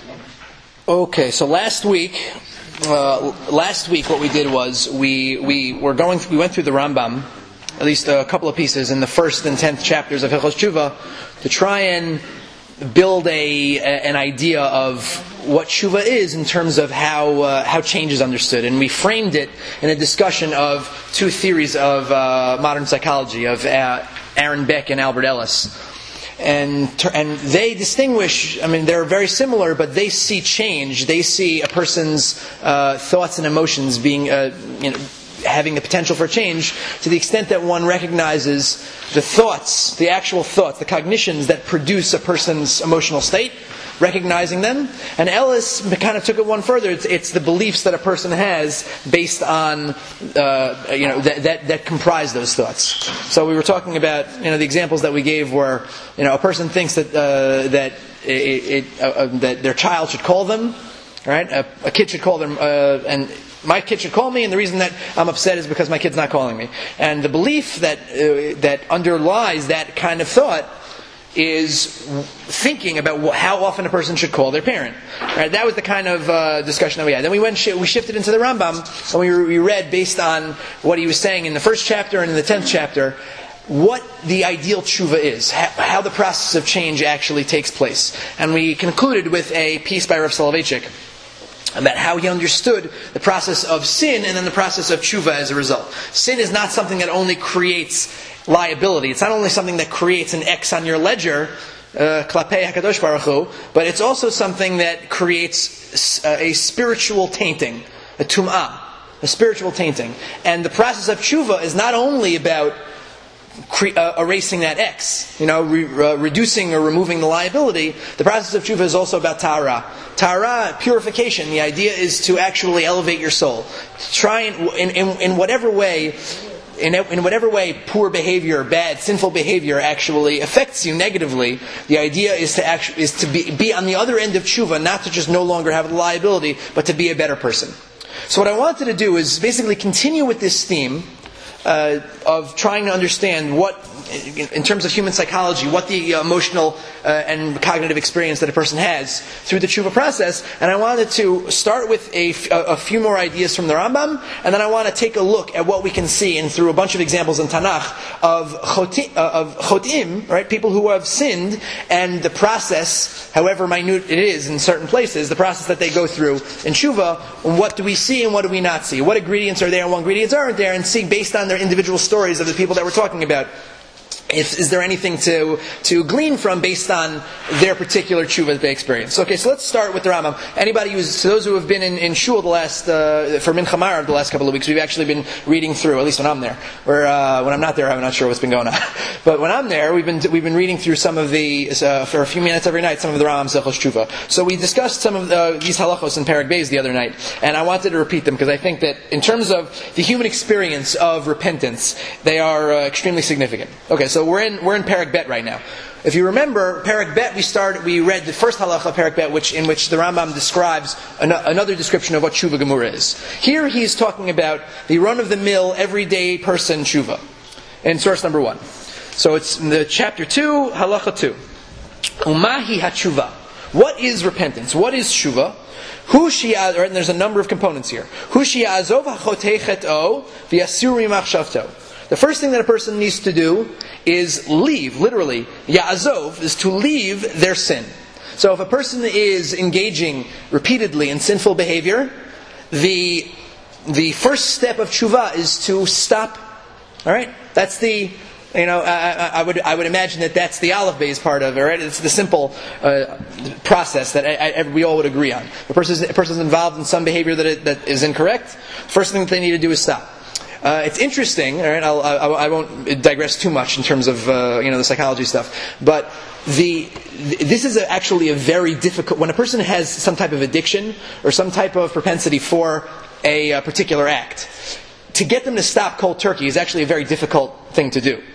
Okay, so last week what we did was we went through the Rambam, at least a couple of pieces in the 1st and 10th chapters of Hilchos Tshuva, to try and build an idea of what tshuva is in terms of how change is understood, and we framed it in a discussion of two theories of modern psychology, of Aaron Beck and Albert Ellis. And they distinguish, they're very similar, but they see change. They see a person's thoughts and emotions being, having the potential for change to the extent that one recognizes the thoughts, the actual thoughts, the cognitions that produce a person's emotional state, recognizing them. And Ellis kind of took it one further. It's the beliefs that a person has based on, that comprise those thoughts. So we were talking about, the examples that we gave were, a person thinks that their child should call them, right? A kid should call them, and my kid should call me, and the reason that I'm upset is because my kid's not calling me. And the belief that underlies that kind of thought is thinking about how often a person should call their parent. Right? That was the kind of discussion that we had. Then we shifted into the Rambam, and we read based on what he was saying in the 1st chapter and in the 10th chapter, what the ideal tshuva is, how the process of change actually takes place. And we concluded with a piece by Rav Soloveitchik about how he understood the process of sin and then the process of tshuva as a result. Sin is not something that only creates liability. It's not only something that creates an X on your ledger, klapei HaKadosh Baruch Hu, but it's also something that creates a spiritual tainting, a tum'ah, a spiritual tainting. And the process of tshuva is not only about erasing that X, reducing or removing the liability. The process of tshuva is also about tahara. Tahara, purification. The idea is to actually elevate your soul. Try and, in whatever way, in whatever way poor behavior, bad, sinful behavior actually affects you negatively, the idea is to be on the other end of tshuva, not to just no longer have the liability, but to be a better person. So what I wanted to do is basically continue with this theme of trying to understand what, in terms of human psychology, what the emotional and cognitive experience that a person has through the tshuva process. And I wanted to start with a few more ideas from the Rambam, and then I want to take a look at what we can see, and through a bunch of examples in Tanakh, of chotim, right, people who have sinned, and the process, however minute it is in certain places, the process that they go through in tshuva, and what do we see and what do we not see? What ingredients are there and what ingredients aren't there, and see based on their individual stories of the people that we're talking about, is there anything to glean from based on their particular tshuva that they experience? Okay, so let's start with the Rambam. So those who have been in shul for Mincha Marav the last couple of weeks, we've actually been reading through, at least when I'm there. When I'm not there, I'm not sure what's been going on. But when I'm there, we've been reading through some of the, for a few minutes every night, some of the Rambam's Hilchos Tshuva. So we discussed some of these halachos in Perek Beis the other night, and I wanted to repeat them because I think that in terms of the human experience of repentance, they are extremely significant. Okay, so we're in Perek Bet right now. If you remember, Perek Bet, we read the first halacha of Perek Bet, in which the Rambam describes another description of what tshuva gemura is. Here he's talking about the run-of-the-mill, everyday person tshuva, in source number 1. So it's in the chapter 2, halacha 2. Umahi hatshuva. What is repentance? What is tshuva? And there's a number of components here. Hu she'azov hachotei chet'o v'yasuri machshavto. The first thing that a person needs to do is leave, literally. Ya'azov is to leave their sin. So if a person is engaging repeatedly in sinful behavior, the first step of tshuva is to stop. All right? That's the, I would imagine that's the Aleph Beis part of it, right? It's the simple process that we all would agree on. A person is involved in some behavior that is incorrect. First thing that they need to do is stop. It's interesting, all right, I won't digress too much in terms of the psychology stuff, but this is actually a very difficult, when a person has some type of addiction or some type of propensity for a particular act, to get them to stop cold turkey is actually a very difficult thing to do.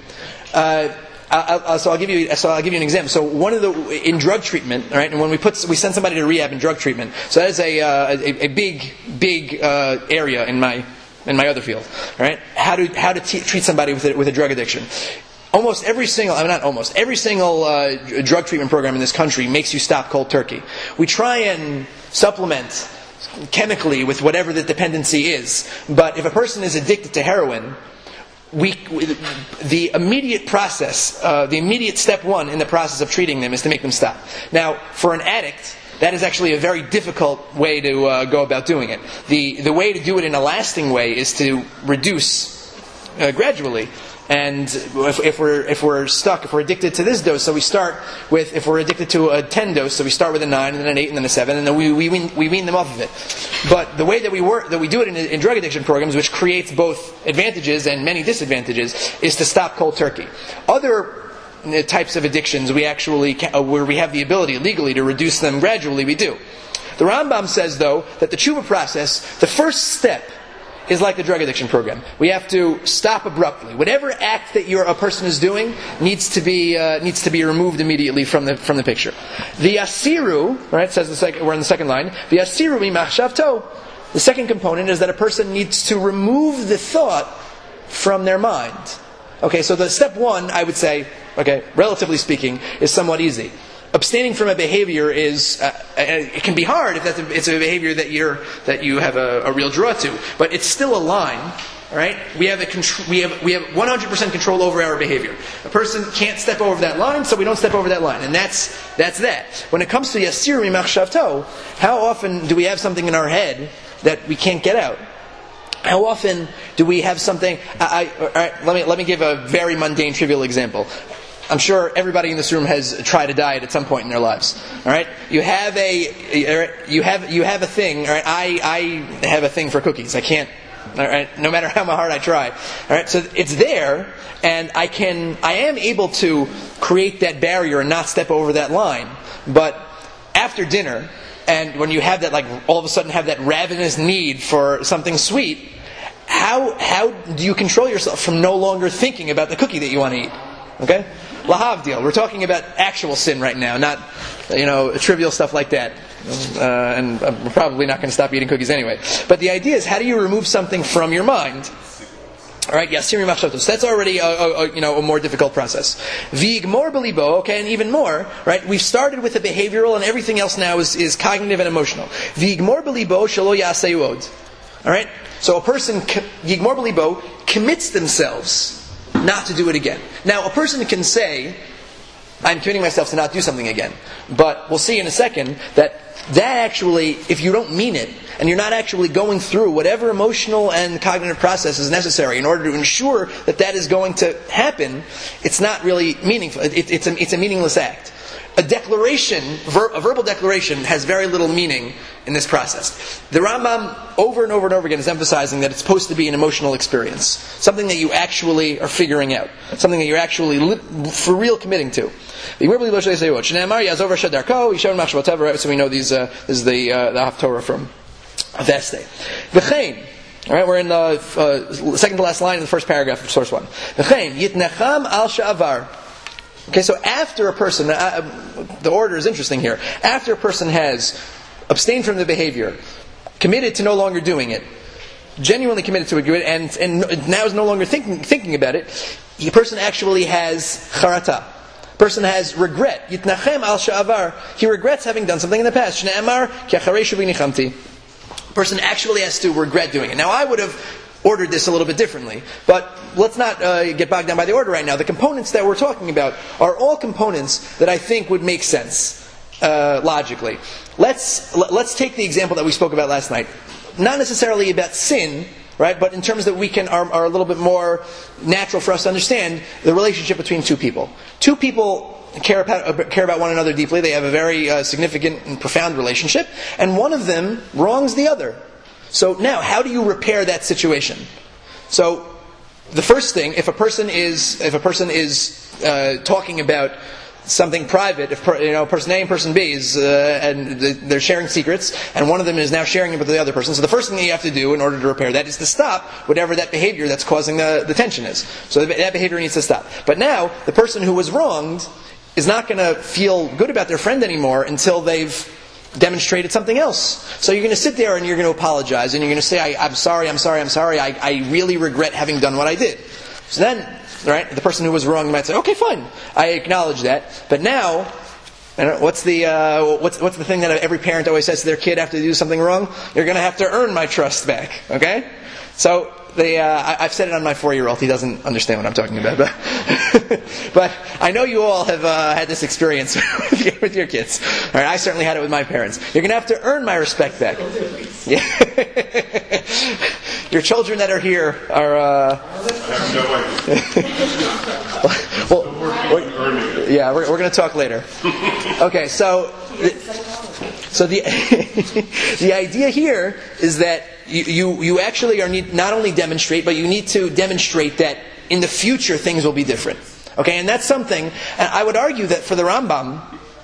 I'll give you an example. So in drug treatment, right, and when we send somebody to rehab in drug treatment, so that is a big area in my other field, right? How to treat somebody with a drug addiction. Almost every single, not almost, every single drug treatment program in this country makes you stop cold turkey. We try and supplement chemically with whatever the dependency is. But if a person is addicted to heroin, the immediate process, the immediate step one in the process of treating them is to make them stop. Now, for an addict, that is actually a very difficult way to go about doing it. The way to do it in a lasting way is to reduce gradually. And if we're stuck, if we're addicted to this dose, so we start with, if we're addicted to a 10 dose, so we start with a 9, and then an 8, and then a 7, and then we wean them off of it. But the way that we do it in drug addiction programs, which creates both advantages and many disadvantages, is to stop cold turkey. Other types of addictions, we actually, where we have the ability legally to reduce them gradually, we do. The Rambam says, though, that the tshuva process, the first step, is like the drug addiction program. We have to stop abruptly. Whatever act that a person is doing needs to be removed immediately from the picture. The asiru, right? Says we're in the second line. The asiru mimachshavto. The second component is that a person needs to remove the thought from their mind. Okay, so the step one, I would say, relatively speaking, is somewhat easy. Abstaining from a behavior is it can be hard if it's a behavior that you have a real draw to, but it's still a line, right? We have 100% control over our behavior. A person can't step over that line, so we don't step over that line, and that's that. When it comes to yasir mimachshavto, how often do we have something in our head that we can't get out? How often do we have something? All right, let me give a very mundane, trivial example. I'm sure everybody in this room has tried a diet at some point in their lives. All right, you have a thing. All right, I have a thing for cookies. I can't. All right, no matter how hard I try. All right, so it's there, and I am able to create that barrier and not step over that line. But after dinner, and when you have that, like all of a sudden have that ravenous need for something sweet, how do you control yourself from no longer thinking about the cookie that you want to eat? Okay. Lahavdil. We're talking about actual sin right now, not trivial stuff like that. And I'm probably not going to stop eating cookies anyway. But the idea is, how do you remove something from your mind? All right, yasir mimachshavto. That's already a more difficult process. V'yigmor b'libo. Okay, and even more. Right, we've started with the behavioral, and everything else now is cognitive and emotional. V'yigmor b'libo shelo ya'aseu od. All right, so a person yigmor b'libo commits themselves not to do it again. Now, a person can say, I'm committing myself to not do something again. But we'll see in a second that actually, if you don't mean it, and you're not actually going through whatever emotional and cognitive process is necessary in order to ensure that is going to happen, it's not really meaningful. It's a meaningless act. A declaration, a verbal declaration, has very little meaning in this process. The Rambam over and over and over again is emphasizing that it's supposed to be an emotional experience, something that you actually are figuring out, something that you're actually for real committing to. So we know these. This is the Haftorah from Veste. All right, we're in the second to last line in the first paragraph of source 1. Yitnacham al sha'avar. Okay, so after a person, the order is interesting here. After a person has abstained from the behavior, committed to no longer doing it, genuinely committed to it, and now is no longer thinking about it, the person actually has charata. Person has regret. Yitnachem al sha'avar. He regrets having done something in the past. Shne'amar ki acharei shuvi nichamti. Person actually has to regret doing it. Now, I would have ordered this a little bit differently, but let's not get bogged down by the order right now. The components that we're talking about are all components that I think would make sense logically. Let's take the example that we spoke about last night. Not necessarily about sin, right? But in terms that are a little bit more natural for us to understand the relationship between two people. Two people care about one another deeply. They have a very significant and profound relationship, and one of them wrongs the other. So now, how do you repair that situation? So, the first thing, if a person is talking about something private, if person A and person B is and they're sharing secrets, and one of them is now sharing it with the other person. So the first thing that you have to do in order to repair that is to stop whatever that behavior that's causing the tension is. So that behavior needs to stop. But now, the person who was wronged is not going to feel good about their friend anymore until they've demonstrated something else. So you're going to sit there and you're going to apologize and you're going to say, I'm sorry, I really regret having done what I did. So then, right? The person who was wrong might say, okay, fine, I acknowledge that. But now, what's the thing that every parent always says to their kid after they do something wrong? You're going to have to earn my trust back. Okay? So I've said it on my 4-year-old. He doesn't understand what I'm talking about, but I know you all have had this experience with your kids. All right, I certainly had it with my parents. You're going to have to earn my respect back. Yeah. Your children that are here are. I have no idea. We're going to talk later. Okay, so the the idea here is that you actually not only demonstrate, but you need to demonstrate that in the future things will be different. Okay, and that's something. And I would argue that for the Rambam,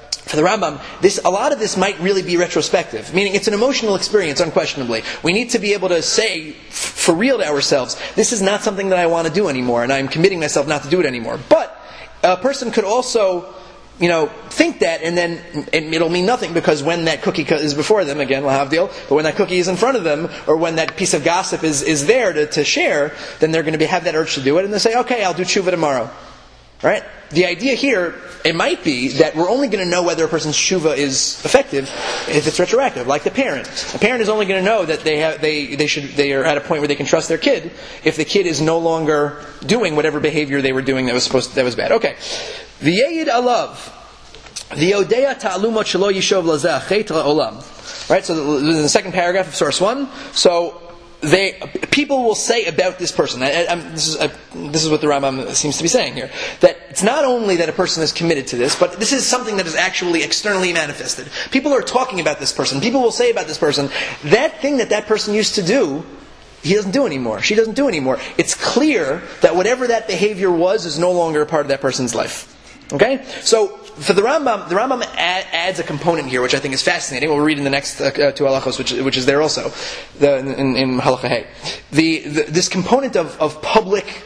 a lot of this might really be retrospective. Meaning, it's an emotional experience, unquestionably. We need to be able to say, for real to ourselves, this is not something that I want to do anymore, and I'm committing myself not to do it anymore. But a person could also, think that, and then it'll mean nothing, because when that cookie is before them, again, lahavdil, but when that cookie is in front of them, or when that piece of gossip is there to share, then they're going to have that urge to do it, and they say, okay, I'll do tshuva tomorrow. Right? The idea here, it might be that we're only going to know whether a person's tshuva is effective if it's retroactive, like the parent. A parent is only going to know that they are at a point where they can trust their kid if the kid is no longer doing whatever behavior they were doing that was bad. Okay. V'yeyid alav, v'yodea ta'alumot shelo yishov lazeh chet la'olam. Right? So in the second paragraph of source 1, so people will say about this person. This is what the Rambam seems to be saying here. That it's not only that a person is committed to this, but this is something that is actually externally manifested. People are talking about this person. People will say about this person, that thing that person used to do, he doesn't do anymore. She doesn't do anymore. It's clear that whatever that behavior was is no longer a part of that person's life. Okay? So, for the Rambam adds a component here which I think is fascinating. We'll read in the next 2 halachos, which is there also, in halacha hey. This component of public,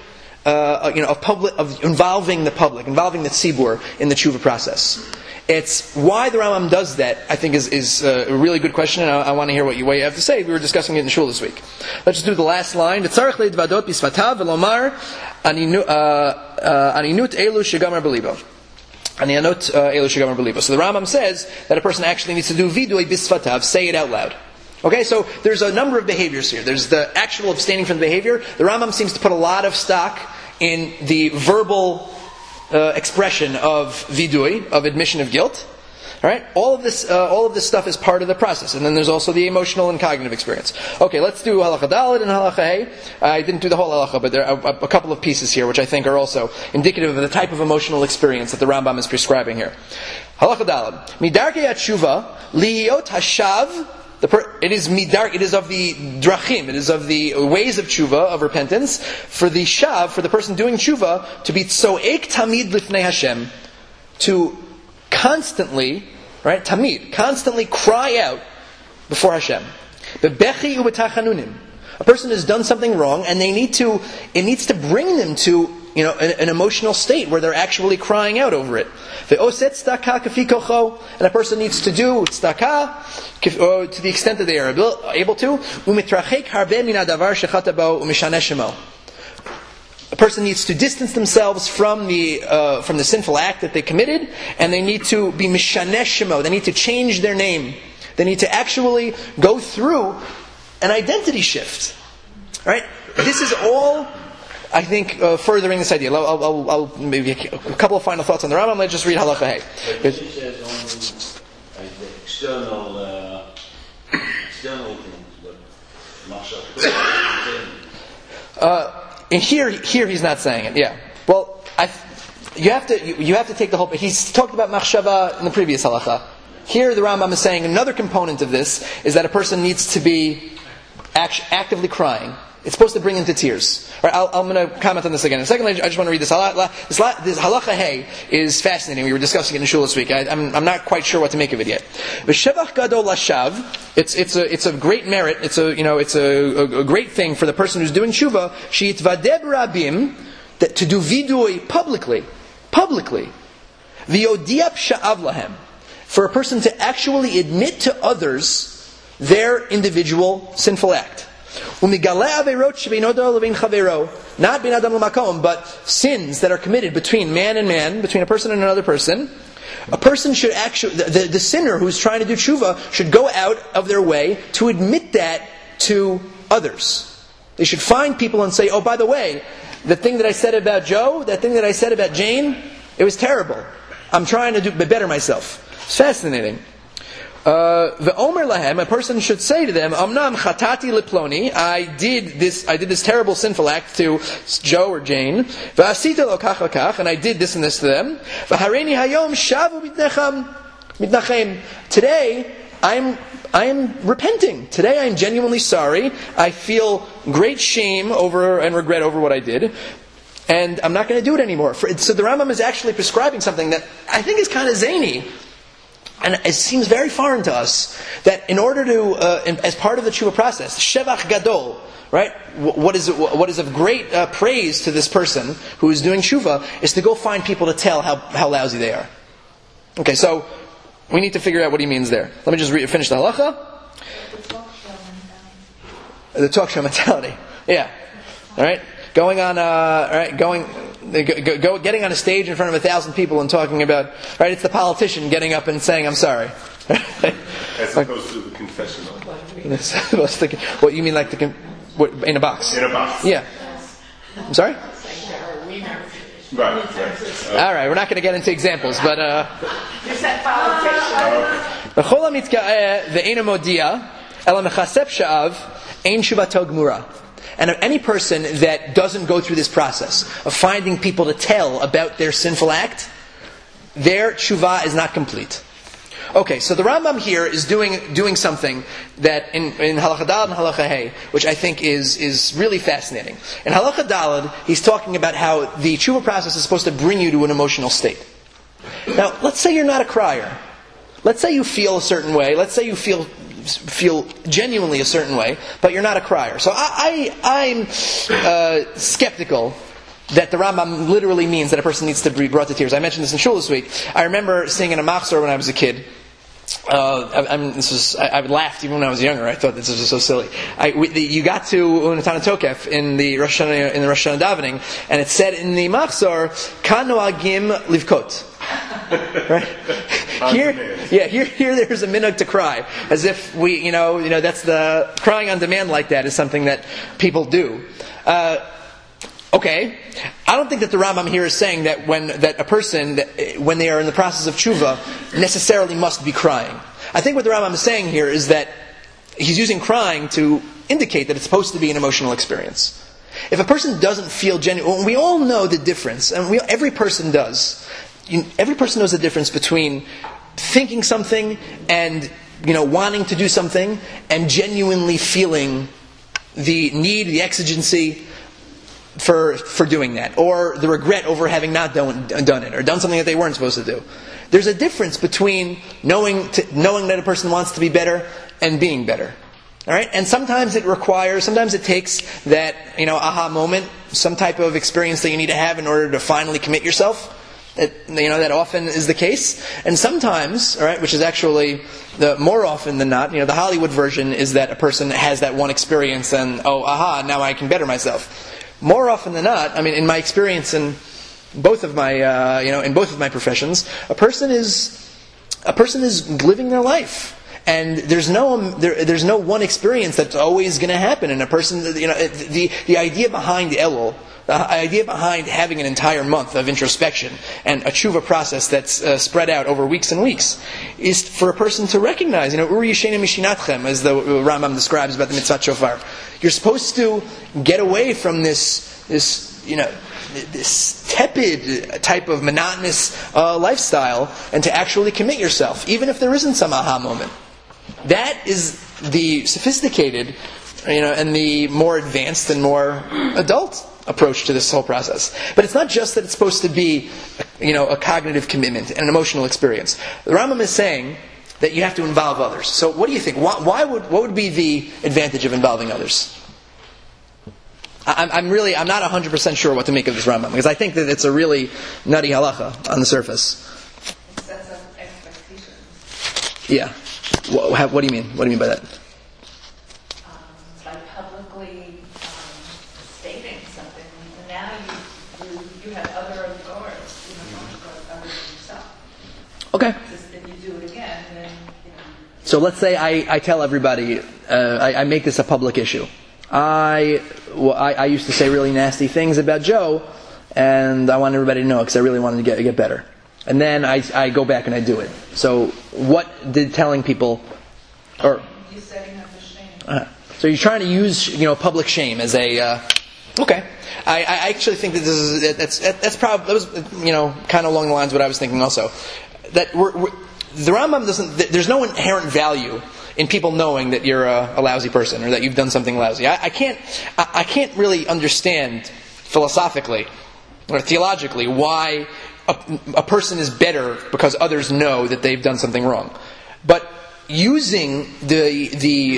of involving the public, involving the tzibur in the tshuva process. It's why the Rambam does that. I think is a really good question, and I want to hear what you have to say. We were discussing it in shul this week. Let's just do the last line. Tzarich leidvadot bisfatav velomar aninut elu shegamar belibo. So the Rambam says that a person actually needs to do vidui bisfatav, say it out loud. Okay, so there's a number of behaviors here. There's the actual abstaining from the behavior. The Rambam seems to put a lot of stock in the verbal expression of vidui, of admission of guilt. All right, all of this stuff is part of the process, and then there's also the emotional and cognitive experience. Okay, let's do halacha daled and halacha hey. I didn't do the whole halacha, but there are a couple of pieces here which I think are also indicative of the type of emotional experience that the Rambam is prescribing here. Halacha daled midarkei tshuva liyot hashav. It is of the drachim, it is of the ways of tshuva, of repentance, for the shav, for the person doing tshuva, to be tzoek tamid lifnei Hashem, to constantly cry out before Hashem. Bebechi ubetachanunim. A person has done something wrong, and it needs to bring them to an emotional state where they're actually crying out over it. And a person needs to do tzedakah to the extent that they are able to. A person needs to distance themselves from the sinful act that they committed, and they need to be mishaneh shemo. They need to change their name. They need to actually go through an identity shift. Right? This is all, I think, furthering this idea. I'll maybe a couple of final thoughts on the Rambam. Let's just read halacha hey. She says only the external things, but and here he's not saying it. Yeah. Well, you have to take the whole. He's talked about machshava in the previous halacha. Here the Rambam is saying another component of this is that a person needs to be actively crying. It's supposed to bring him to tears. Right, I'm going to comment on this again in a second. I just want to read this halacha. This halacha hey is fascinating. We were discussing it in shul this week. I'm not quite sure what to make of it yet. V'shevach gadol lashav. It's a great merit. It's a great thing for the person who's doing tshuva. Sheyitvadeh rabim, to do vidui publicly. V'yodia psha'av lahem, for a person to actually admit to others their individual sinful act. Not bin adam l'makom, but sins that are committed between man and man, between a person and another person. A person should actually, the sinner who's trying to do tshuva should go out of their way to admit that to others. They should find people and say, oh, by the way, the thing that I said about Joe, that thing that I said about Jane, it was terrible. I'm trying to better myself. It's fascinating. The Omer lahem, a person should say to them, Amnam chatati liploni, I did this terrible sinful act to Joe or Jane. V'asita lo kach v'kach, and I did this and this to them. V'hareini hayom shavu mitnachem. Today, I am repenting. Today I am genuinely sorry. I feel great shame over and regret over what I did. And I'm not going to do it anymore. So the Rambam is actually prescribing something that I think is kind of zany. And it seems very foreign to us that in order to, as part of the tshuva process, shevach gadol, right? What is of great praise to this person who is doing tshuva is to go find people to tell how lousy they are. Okay, so we need to figure out what he means there. Let me just finish the halacha. The talk show mentality. Yeah. All right. Going on. Getting on a stage in front of 1,000 people and talking about, right? It's the politician getting up and saying, "I'm sorry." As opposed to the confessional. What you mean, like in a box? In a box. Yeah. I'm sorry. Right. All right, we're not going to get into examples, but You said politician. And any person that doesn't go through this process of finding people to tell about their sinful act, their tshuva is not complete. Okay, so the Rambam here is doing something that in Halacha Daled and Halacha Hey, which I think is really fascinating. In Halacha Daled, he's talking about how the tshuva process is supposed to bring you to an emotional state. Now, let's say you're not a crier. Let's say you feel a certain way. Let's say you feel genuinely a certain way, but you're not a crier. So I'm skeptical that the Rambam literally means that a person needs to be brought to tears. I mentioned this in shul this week. I remember seeing in a machzor when I was a kid. I laughed even when I was younger. I thought this was so silly. You got to Unatan Tokef in the Rosh Hashanah davening, and it said in the machzor, "Kan noagim livkot." Right? Here there's a minhag to cry, as if we, that's the crying on demand like that is something that people do. Okay, I don't think that the Rambam here is saying that when a person, when they are in the process of tshuva, necessarily must be crying. I think what the Rambam is saying here is that he's using crying to indicate that it's supposed to be an emotional experience. If a person doesn't feel genuine, we all know the difference, and every person does. Every person knows the difference between thinking something and wanting to do something, and genuinely feeling the need, the exigency for doing that, or the regret over having not done it, or done something that they weren't supposed to do. There's a difference between knowing that a person wants to be better and being better. All right, and sometimes it takes that aha moment, some type of experience that you need to have in order to finally commit yourself. That often is the case, and sometimes, all right, which is actually more often than not, the Hollywood version is that a person has that one experience and now I can better myself. More often than not, in my experience in both of my in both of my professions, a person is living their life. And there's no one experience that's always going to happen in a person. The idea behind Elul, the idea behind having an entire month of introspection and a tshuva process that's spread out over weeks and weeks, is for a person to recognize, Uri Yishena Mishinatchem, as the Rambam describes about the mitzvah shofar. You're supposed to get away from this tepid type of monotonous lifestyle, and to actually commit yourself, even if there isn't some aha moment. That is the sophisticated, and the more advanced and more adult approach to this whole process. But it's not just that it's supposed to be, a cognitive commitment and an emotional experience. The Rambam is saying that you have to involve others. So, what do you think? What would be the advantage of involving others? I'm not 100% sure what to make of this Rambam, because I think that it's a really nutty halacha on the surface. Sense of expectations. Yeah. What do you mean? What do you mean by that? By publicly Okay. Just if you do it again, then, So let's say I tell everybody, I make this a public issue. I used to say really nasty things about Joe, and I want everybody to know because I really wanted to get better. And then I go back and I do it. So what did telling people, or you're setting up a shame. so you're trying to use public shame as a okay. I actually think that that's probably that was kind of along the lines of what I was thinking also. That the Rambam doesn't. There's no inherent value in people knowing that you're a lousy person or that you've done something lousy. I can't really understand philosophically or theologically why a person is better because others know that they've done something wrong. But using the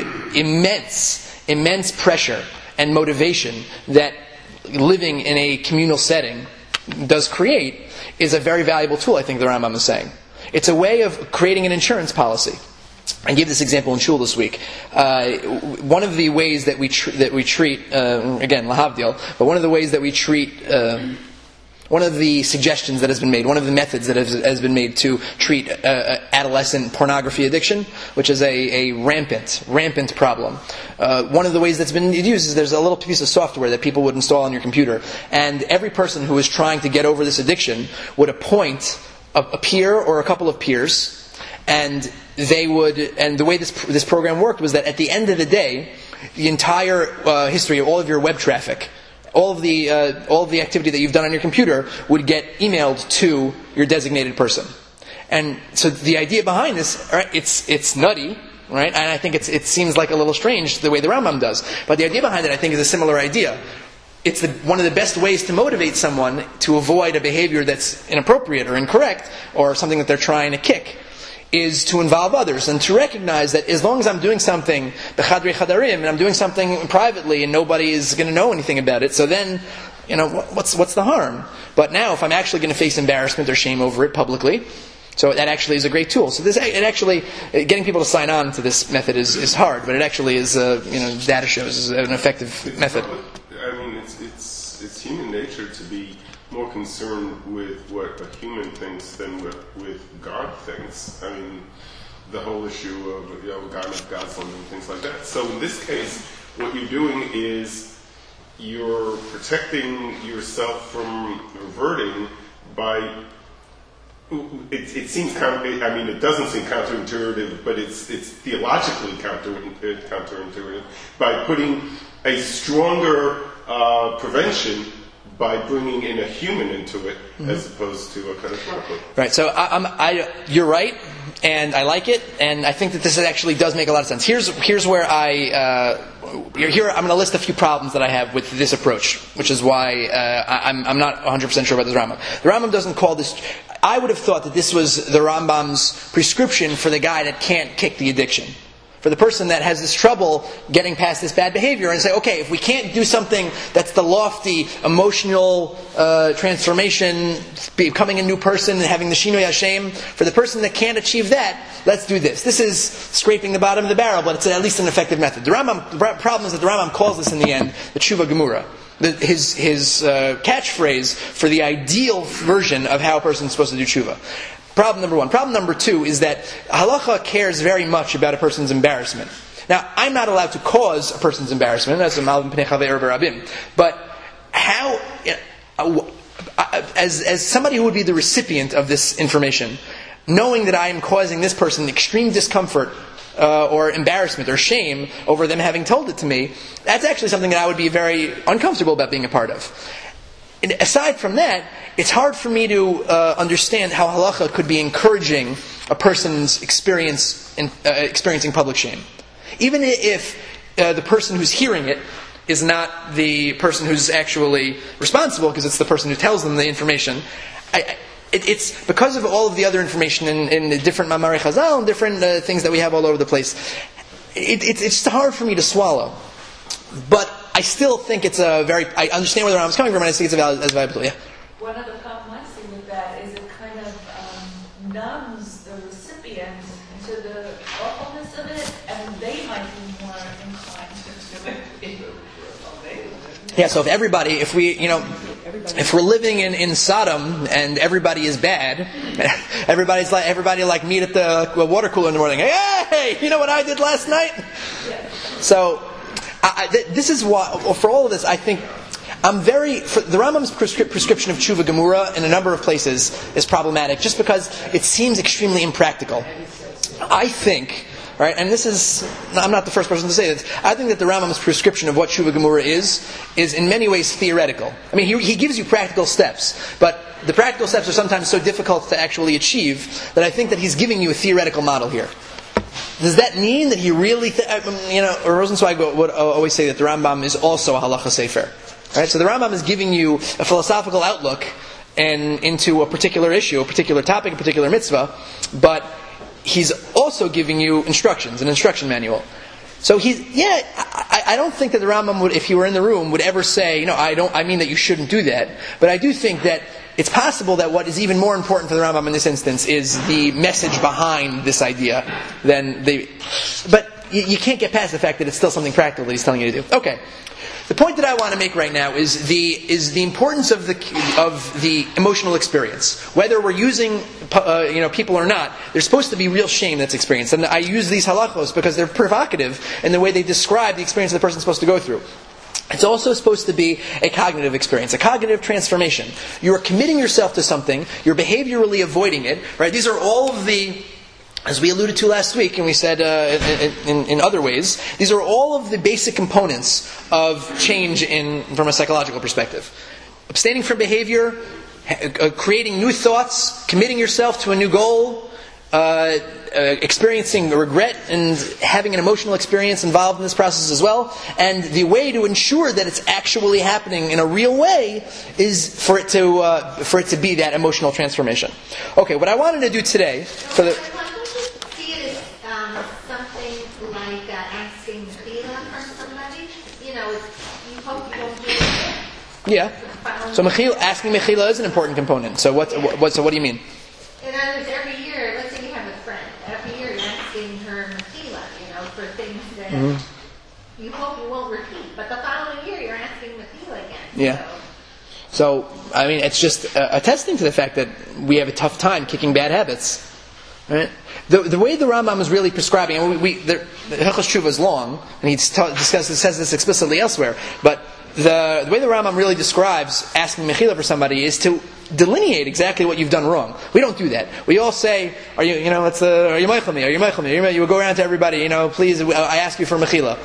immense pressure and motivation that living in a communal setting does create is a very valuable tool, I think the Rambam is saying. It's a way of creating an insurance policy. I gave this example in shul this week. One of the ways that we treat again lahavdil, but one of the ways that we treat one of the suggestions that has been made, one of the methods that has been made to treat adolescent pornography addiction, which is a rampant problem. One of the ways that's been used is there's a little piece of software that people would install on your computer, and every person who is trying to get over this addiction would appoint a peer or a couple of peers, and they would. And the way this program worked was that at the end of the day, the entire history of all of your web traffic, all of the activity that you've done on your computer would get emailed to your designated person. And so the idea behind this, right, it's nutty, right? And I think it seems like a little strange the way the Rambam does. But the idea behind it, I think, is a similar idea. It's one of the best ways to motivate someone to avoid a behavior that's inappropriate or incorrect or something that they're trying to kick, is to involve others and to recognize that as long as I'm doing something b'chadrei chadarim and I'm doing something privately and nobody is going to know anything about it, so then what's the harm? But now if I'm actually going to face embarrassment or shame over it publicly, so that actually is a great tool. So getting people to sign on to this method is hard, but it actually is data shows is an effective method. I mean, it's human nature to be more concerned with what a human thinks than with God thinks. I mean, the whole issue of God's and things like that. So in this case, what you're doing is you're protecting yourself from reverting by. It seems it doesn't seem counterintuitive, but it's theologically counterintuitive by putting a stronger prevention by bringing in a human into it, as opposed to a kind of chemical. Right. So you're right, and I like it, and I think that this actually does make a lot of sense. Here's where I'm going to list a few problems that I have with this approach, which is why I'm not 100% sure about the Rambam. The Rambam doesn't call this. I would have thought that this was the Rambam's prescription for the guy that can't kick the addiction. For the person that has this trouble getting past this bad behavior and say, okay, if we can't do something that's the lofty, emotional transformation, becoming a new person and having the Shinoi Hashem, for the person that can't achieve that, let's do this. This is scraping the bottom of the barrel, but it's at least an effective method. The problem is that the Rambam calls this in the end the Tshuva Gemura. His catchphrase for the ideal version of how a person is supposed to do tshuva. Problem number one. Problem number two is that halacha cares very much about a person's embarrassment. Now, I'm not allowed to cause a person's embarrassment, as a malvin pnei chaver rabim. But how, as somebody who would be the recipient of this information, knowing that I am causing this person extreme discomfort or embarrassment or shame over them having told it to me, that's actually something that I would be very uncomfortable about being a part of. And aside from that, it's hard for me to understand how halacha could be encouraging a person's experiencing public shame. Even if the person who's hearing it is not the person who's actually responsible, because it's the person who tells them the information. It's because of all of the other information in the different Mamarei Chazal and different things that we have all over the place. It's just hard for me to swallow. But I still think it's I understand where the Rambam's coming from, and I think it's a valuable. Yeah. One of the problems I see with that is it kind of numbs the recipient to the awfulness of it, and they might be more inclined to do it. Yeah, so if we, if we're living in Sodom and everybody is bad, everybody like meet at the water cooler in the morning. Hey, you know what I did last night? So this is why, for all of this, I think the Rambam's prescription of tshuva gemura in a number of places is problematic, just because it seems extremely impractical. I think. Right, and I'm not the first person to say this. I think that the Rambam's prescription of what Tshuva Gemura is in many ways theoretical. I mean, he gives you practical steps, but the practical steps are sometimes so difficult to actually achieve that I think that he's giving you a theoretical model here. Does that mean that he really, Rosenzweig would always say that the Rambam is also a halacha sefer. Right, so the Rambam is giving you a philosophical outlook into a particular issue, a particular topic, a particular mitzvah, but he's also giving you instructions, an instruction manual. So I don't think that the Rambam would, if he were in the room, would ever say, I mean that you shouldn't do that. But I do think that it's possible that what is even more important for the Rambam in this instance is the message behind this idea but you can't get past the fact that it's still something practical that he's telling you to do. Okay. The point that I want to make right now is the importance of the emotional experience. Whether we're using people or not, there's supposed to be real shame that's experienced. And I use these halachos because they're provocative in the way they describe the experience the person's supposed to go through. It's also supposed to be a cognitive experience, a cognitive transformation. You are committing yourself to something, you're behaviorally avoiding it. Right? These are all of the, as we alluded to last week, and we said in other ways, these are all of the basic components of change from a psychological perspective. Abstaining from behavior, creating new thoughts, committing yourself to a new goal, experiencing regret and having an emotional experience involved in this process as well. And the way to ensure that it's actually happening in a real way is for it to be that emotional transformation. Okay, what I wanted to do today for the something like asking mechila from somebody, you hope you won't do it. Yeah. So asking mechila is an important component. So what do you mean? In other words, every year, let's say you have a friend. Every year you're asking her mechila, for things that you hope you won't repeat. But the following year you're asking mechila again. Yeah. So I mean, it's just attesting to the fact that we have a tough time kicking bad habits. Right? The way the Rambam is really prescribing, and the Hilchos Tshuva is long, and he says this explicitly elsewhere, but the way the Rambam really describes asking mechila for somebody is to delineate exactly what you've done wrong. We don't do that. We all say, are you meichel me? Are you meichel me? You go around to everybody, please, I ask you for mechila.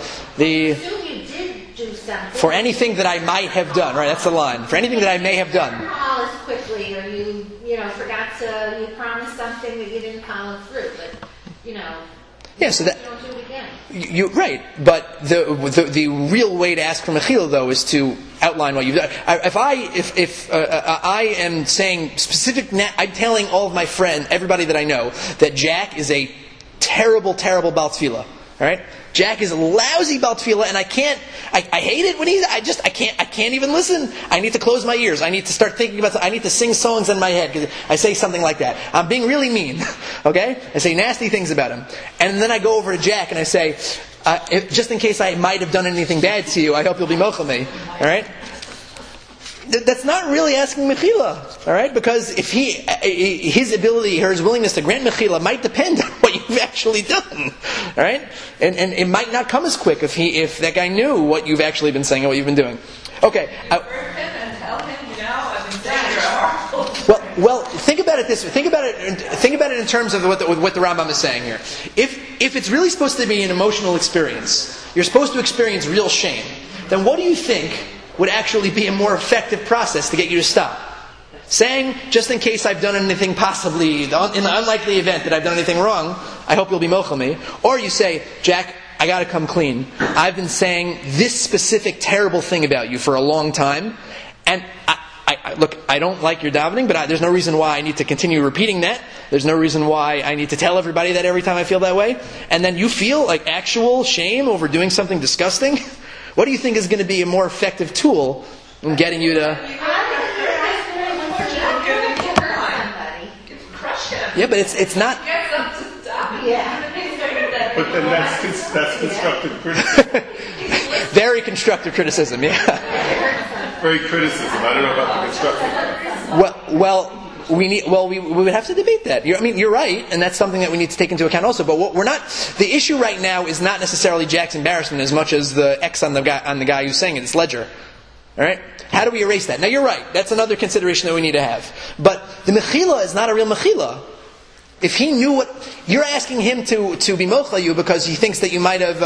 For anything that I might have done, right? That's the line. For anything that I may have done. Follow as quickly, or you promised something that you didn't follow through, but yeah, so that you don't do it again. You're right, but the real way to ask for mechila though is to outline what you've done. If I am saying I'm telling all of my friends, everybody that I know, that Jack is a terrible, terrible Baal Tefillah. All right, Jack is a lousy Baal Tefillah, and I hate it when I can't even listen. I need to close my ears. I need to start thinking about. I need to sing songs in my head because I say something like that. I'm being really mean. Okay, I say nasty things about him, and then I go over to Jack and I say, just in case I might have done anything bad to you, I hope you'll be mochel me. All right. That's not really asking mechila, all right? Because if his ability or his willingness to grant mechila might depend on what you've actually done, all right? And it might not come as quick if that guy knew what you've actually been saying and what you've been doing. Okay. Well, think about it this way. Think about it in terms of what the Rambam is saying here. If it's really supposed to be an emotional experience, you're supposed to experience real shame. Then what do you think would actually be a more effective process to get you to stop? Saying, just in case I've done anything possibly, in the unlikely event that I've done anything wrong, I hope you'll be mochel me. Or you say, Jack, I gotta come clean. I've been saying this specific terrible thing about you for a long time, and look, I don't like your davening, but there's no reason why I need to continue repeating that. There's no reason why I need to tell everybody that every time I feel that way. And then you feel like actual shame over doing something disgusting. What do you think is going to be a more effective tool in getting you to... Yeah, but it's not... But then that's constructive criticism. Very constructive criticism, yeah. very criticism. I don't know about the constructive. We would have to debate that. You're right, and that's something that we need to take into account also. But what we're not, the issue right now is not necessarily Jack's embarrassment as much as the X on the guy who's saying it. It's ledger. All right? How do we erase that? Now you're right. That's another consideration that we need to have. But the mechila is not a real mechila. If he knew what you're asking him to be mochla you because he thinks that you might have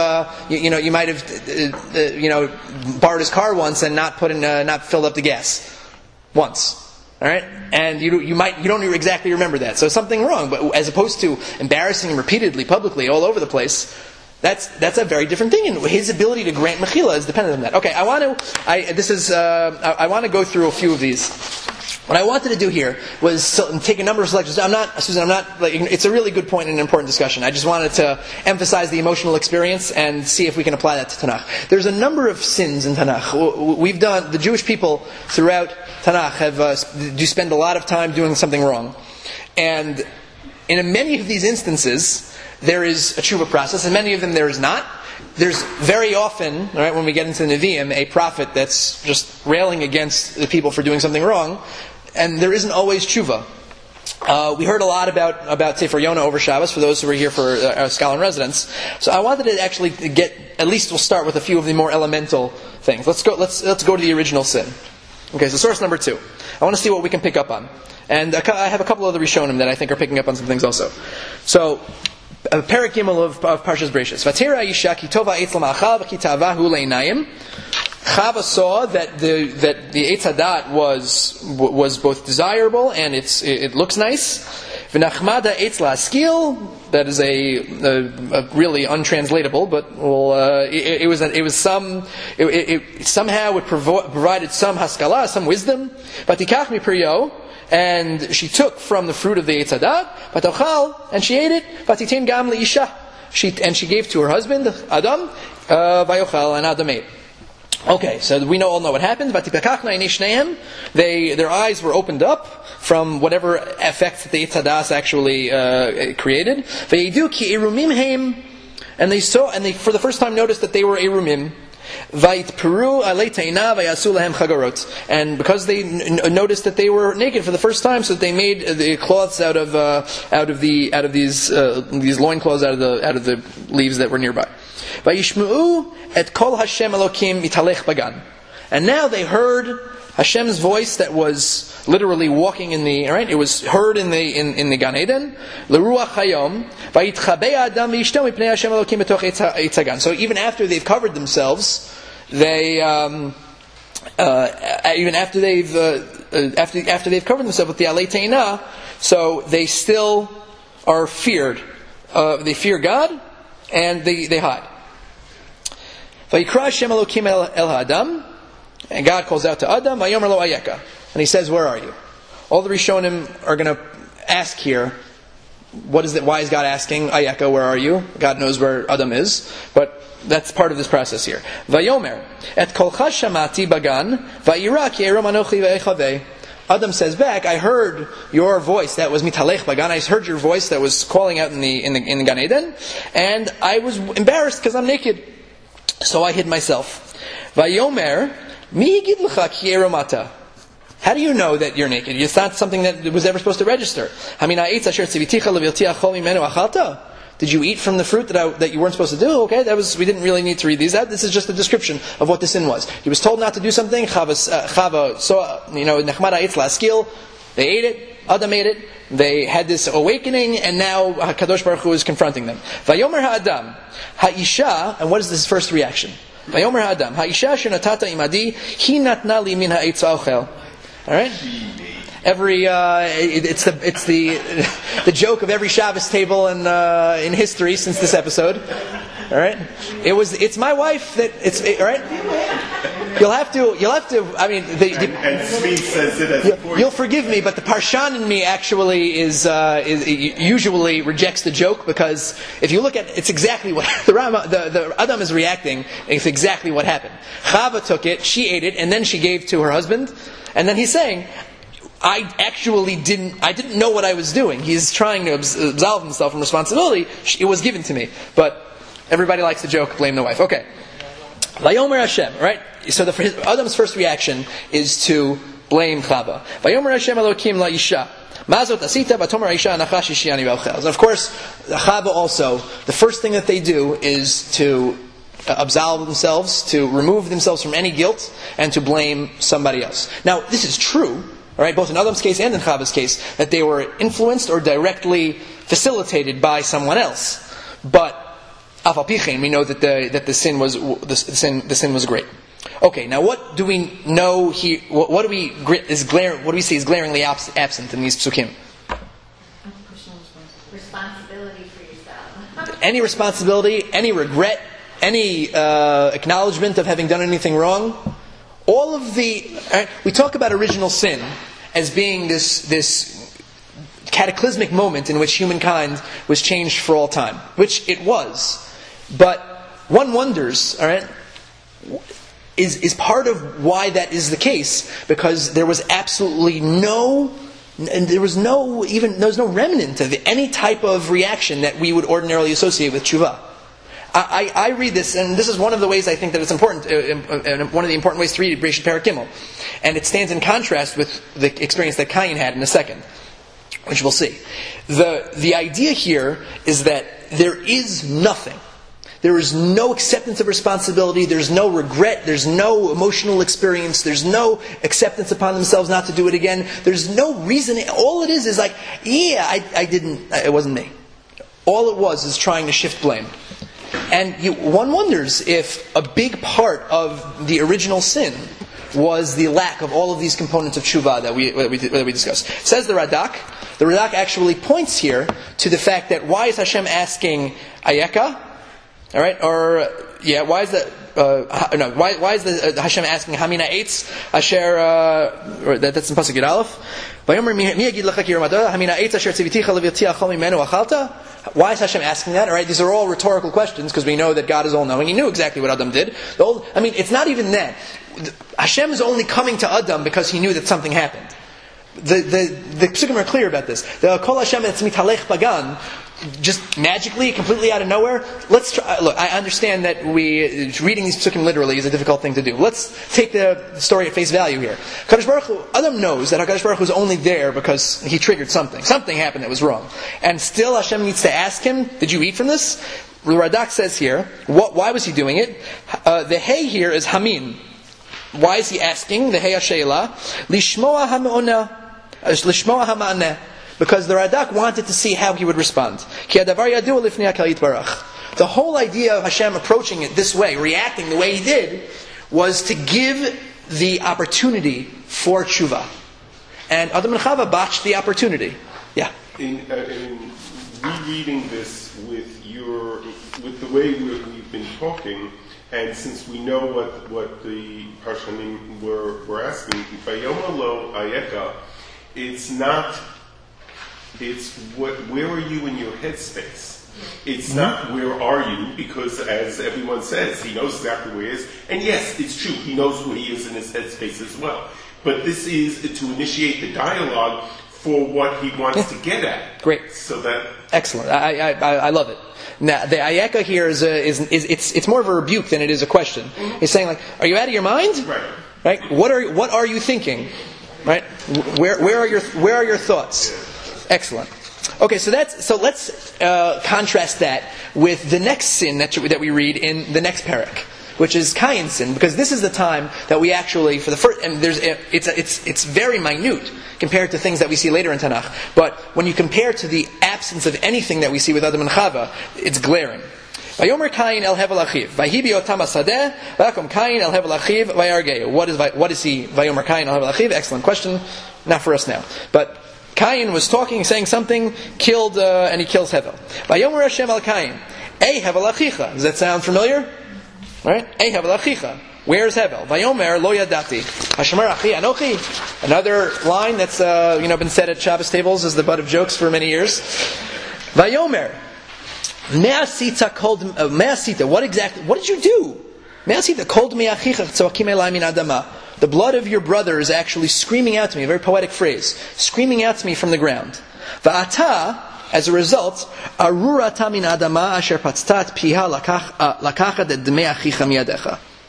borrowed his car once and not filled up the gas once. All right, and you don't exactly remember that, so something wrong. But as opposed to embarrassing him repeatedly, publicly, all over the place, that's a very different thing. And his ability to grant mechila is dependent on that. Okay, I want to go through a few of these. What I wanted to do here was take a number of selections. It's a really good point and an important discussion. I just wanted to emphasize the emotional experience and see if we can apply that to Tanakh. There's a number of sins in Tanakh. The Jewish people throughout Tanakh do spend a lot of time doing something wrong. And in many of these instances, there is a tshuva process, and many of them there is not. There's very often, right, when we get into the Nevi'im, a prophet that's just railing against the people for doing something wrong, and there isn't always tshuva. We heard a lot about Sefer Yonah over Shabbos for those who were here for our scholar in residence. So I wanted to actually at least we'll start with a few of the more elemental things. Let's go to the original sin. Okay, so source number 2. I want to see what we can pick up on. And I have a couple of the Rishonim that I think are picking up on some things also. So, Perek Gimel of Parshas Bereishis. Vatera Yisha ki tova eitz l'ma'achal v'ki ta'avahu le'inayim. Chava saw that the Eitz Hadat was both desirable and it looks nice. V'nachmada eitz la'askil. That is a really untranslatable, but somehow it provided some haskalah, some wisdom. Vatikach mipriyo. And she took from the fruit of the Eitz Hadat, v'tochal, and she ate it. V'titin gam le'isha. And she gave to her husband, Adam, v'yochal, and Adam ate. Okay, so we all know what happened. Their eyes were opened up from whatever effects that the Eitz Hadat actually created. And they for the first time noticed that they were erumim. And because they noticed that they were naked for the first time, so they made the cloths out of these loincloths out of the leaves that were nearby. And now they heard Hashem's voice that was literally walking in the, right? It was heard in the Gan Eden. So even after they've covered themselves, even after they've covered themselves with the Alei Teina, so they still are feared. They fear God and they hide. Vayikra Hashem Elokim el Ha'adam, and God calls out to Adam, Vayomer lo Ayeka, and He says, "Where are you?" All the Rishonim are going to ask here, what is it? Why is God asking Ayeka, where are you? God knows where Adam is, but that's part of this process here. Vayomer et kolcha shamati bagan vayira ki erom anochi ve'echavei. Adam says back, I heard your voice that was mitalech bagan. I heard your voice that was calling out in the Gan Eden, and I was embarrassed because I'm naked, so I hid myself. Vayomer mi yigid lecha ki eromata. How do you know that you're naked? It's not something that was ever supposed to register. Did you eat from the fruit that you weren't supposed to do? Okay, we didn't really need to read these out. This is just a description of what the sin was. He was told not to do something. Chava saw, Nechmada eitz la'askil. They ate it. Adam ate it. They had this awakening, and now Kadosh Baruch Hu is confronting them. Vayomer ha'adam ha'isha, and what is this first reaction? Vayomer ha'adam ha'isha shenatata imadi hi natna li min ha'etz ha'ochel. All right. It's the joke of every Shabbos table in history since this episode. All right. It's my wife that all right. You'll have to. I mean, and Smee says it as you'll forgive me, but the Parshan in me actually is usually rejects the joke, because if you look at it's exactly what the Adam is reacting. It's exactly what happened. Chava took it, she ate it, and then she gave to her husband, and then he's saying, I didn't know what I was doing. He's trying to absolve himself from responsibility. It was given to me. But everybody likes the joke, blame the wife. Okay. Vayomer Hashem, right? So Adam's first reaction is to blame Chava. Vayomer Hashem Elokim la'isha. Mazot asita vatomer Aisha anachash ishiani v'alchel. And of course, Chava also, the first thing that they do is to absolve themselves, to remove themselves from any guilt, and to blame somebody else. Now, this is true, right, both in Adam's case and in Chava's case, that they were influenced or directly facilitated by someone else. But Afal Pichein, we know that the sin was great. Okay, now what do we know here? What do we see is glaringly absent in these psukim? Responsibility for yourself. Any responsibility, any regret, any acknowledgement of having done anything wrong. All of we talk about original sin as being this cataclysmic moment in which humankind was changed for all time, which it was. But one wonders, all right, is part of why that is the case, because there was absolutely no remnant of any type of reaction that we would ordinarily associate with tshuva. I read this, and this is one of the ways I think that it's important, one of the important ways to read Bereshit Perek Gimel. And it stands in contrast with the experience that Cain had in a second, which we'll see. The idea here is that there is nothing. There is no acceptance of responsibility, there's no regret, there's no emotional experience, there's no acceptance upon themselves not to do it again, there's no reason. All it is like, it wasn't me. All it was is trying to shift blame. And one wonders if a big part of the original sin was the lack of all of these components of tshuva that we discussed. Says the Radak actually points here to the fact that why is Hashem asking Ayeka? All right, why is that? Why is the Hashem asking Hamina Eitz Asher? That's in Pasuk Yud Aleph. Why is Hashem asking that? All right, these are all rhetorical questions because we know that God is all-knowing. He knew exactly what Adam did. It's not even that. Hashem is only coming to Adam because he knew that something happened. The Psukim are clear about this. The Kol Hashem etz mitalech pagan, just magically, completely out of nowhere. Let's try. Look, I understand that reading these psukim literally is a difficult thing to do. Let's take the story at face value here. Kadosh Baruch Hu, Adam knows that Kadosh Baruch Hu was only there because he triggered something. Something happened that was wrong, and still Hashem needs to ask him, "Did you eat from this?" The Radak says here, why was he doing it? The hey here is hamin. Why is he asking? The hey hashela lishmoa hameona, lishmoa hama'aneh. Because the Radak wanted to see how he would respond. The whole idea of Hashem approaching it this way, reacting the way he did, was to give the opportunity for tshuva. And Adam and Chava botched the opportunity. Yeah. In rereading this with the way we've been talking, and since we know what the Parshanim were asking, Vayoma lo Ayeka, it's where are you in your headspace? It's not where are you, because as everyone says, he knows exactly where he is. And yes, it's true, he knows where he is in his headspace as well. But this is to initiate the dialogue for what he wants to get at. Great. So that excellent. I love it. Now the ayeka here is it's more of a rebuke than it is a question. He's saying like, are you out of your mind? Right. What are you thinking? Right. Where are your thoughts? Excellent. Okay, so let's contrast that with the next sin that we read in the next parak, which is Cain's sin, because this is the time that we actually, for the first, and it's very minute compared to things that we see later in Tanakh. But when you compare to the absence of anything that we see with Adam and Chava, it's glaring. Vayomer Cain el hevel achiv, vahibi otam asadeh, vayakom Cain el hevel achiv, vayargeu. What is he? Vayomer Cain el hevel achiv. Excellent question. Not for us now, but. Cain was saying something, killed, and he kills Hevel. Vayomer Hashem al Cain, Ei Hevel achicha. Does that sound familiar? Right? Ei Hevel achicha. Where's Hevel? Vayomer lo yadati. Hashemer achi anochi. Another line that's been said at Shabbos tables as the butt of jokes for many years. Vayomer me'asita. What did you do? Me'asita kold me'achicha tzoakim elai min adama. The blood of your brother is actually screaming out to me, a very poetic phrase, screaming out to me from the ground. Va'ata, as a result, arurata min adama asher patztat piha lakachat et dmei achicha miyadecha.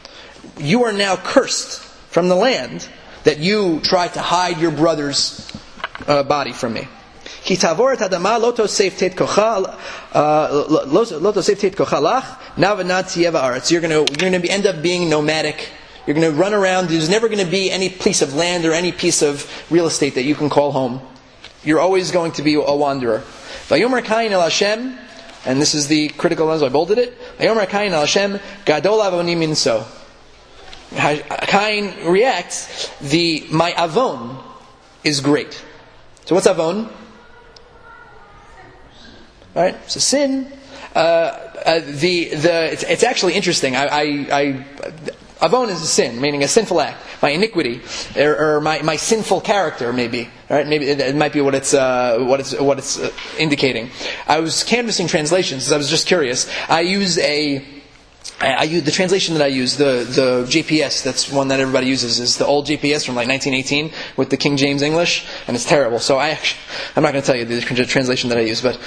you are now cursed from the land that you tried to hide your brother's body from me. Ki tavor et adama lo tosef tet kocha lo tosef tet kocha lach navanat tieva aretz. You're going to end up being nomadic. You're going to run around. There's never going to be any piece of land or any piece of real estate that you can call home. You're always going to be a wanderer. Vayomer Kain el Hashem, and this is the critical lens, I bolded it. Vayomer Kain el Hashem, gadol avoni minso. Kain reacts, my avon is great. So what's avon? Right, so sin. It's actually interesting. Avon is a sin, meaning a sinful act, my iniquity, or my sinful character, maybe. Right? Maybe it might be what it's indicating. I was canvassing translations. I was just curious. I use the translation that I use, the JPS. That's one that everybody uses. Is the old JPS from like 1918 with the King James English, and it's terrible. So I'm not going to tell you the translation that I use, but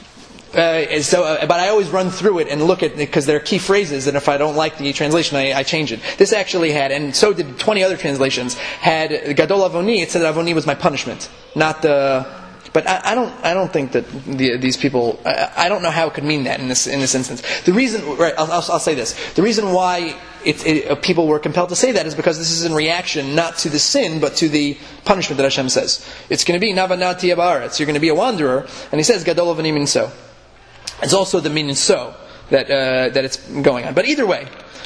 I always run through it and look at it because there are key phrases, and if I don't like the translation, I change it. This actually had, and so did 20 other translations, had Gadol Avoni. It said that Avoni was my punishment, not the. But I don't think that these people. I don't know how it could mean that in this instance. The reason, right? I'll say this. The reason why people were compelled to say that is because this is in reaction not to the sin but to the punishment that Hashem says. It's going to be Navanati Abaretz. You're going to be a wanderer, and He says Gadol Avoni minso. It's also the meaning so that it's going on. But either way,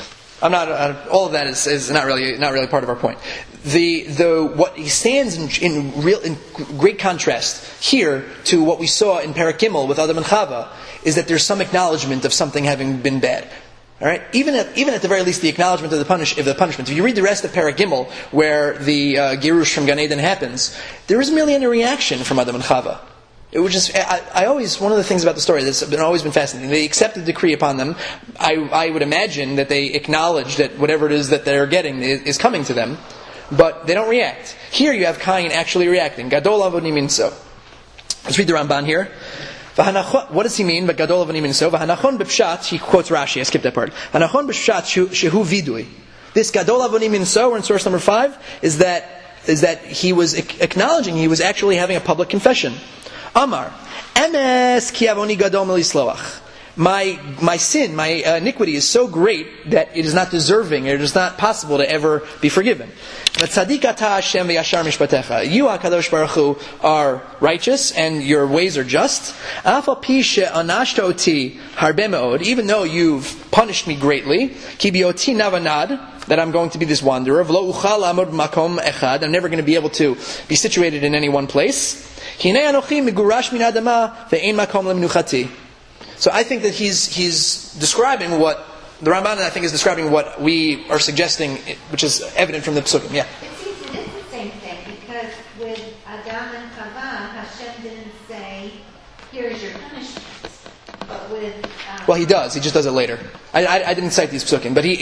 all of that is not really part of our point. What he stands in great contrast here to what we saw in Perek Gimel with Adam and Chava is that there's some acknowledgement of something having been bad. All right, even at the very least, the acknowledgement of the punishment. If you read the rest of Perek Gimel, where the Girush from Gan Eden happens, there isn't really any reaction from Adam and Chava. It was just, I always, one of the things about the story that's always been fascinating, they accept the decree upon them. I would imagine that they acknowledge that whatever it is that they're getting is coming to them, but they don't react. Here you have Cain actually reacting. Gadol avoni minso. Let's read the Ramban here. What does he mean? But Gadol avoni minso. V'hanachon b'pshat, he quotes Rashi, I skipped that part. Hanachon b'pshat shehu vidui. This Gadol avoni minso, we're in source number 5, is that he was acknowledging he was actually having a public confession. Amar, emes ki avoni gadol melisloach. My sin, my iniquity is so great that it is not deserving, it is not possible to ever be forgiven. But tzaddik ata Hashem v'yashar mishpatecha. You, HaKadosh Baruch Hu, are righteous and your ways are just. Af al pi she'anashta oti harbe me'od. Even though you've punished me greatly, ki bi'oti navanad, that I'm going to be this wanderer. V'lo uchal amod makom echad. I'm never going to be able to be situated in any one place. Hinei anochi migurash min adama ve'ein makom lemnuchati. So I think that he's describing what the Ramban, I think, is describing what we are suggesting, which is evident from the Psukim. Yeah. It seems it is the same thing because with Adam and Chava, Hashem didn't say, "Here is your punishment," but with well, he does. He just does it later. I didn't cite these Psukim, but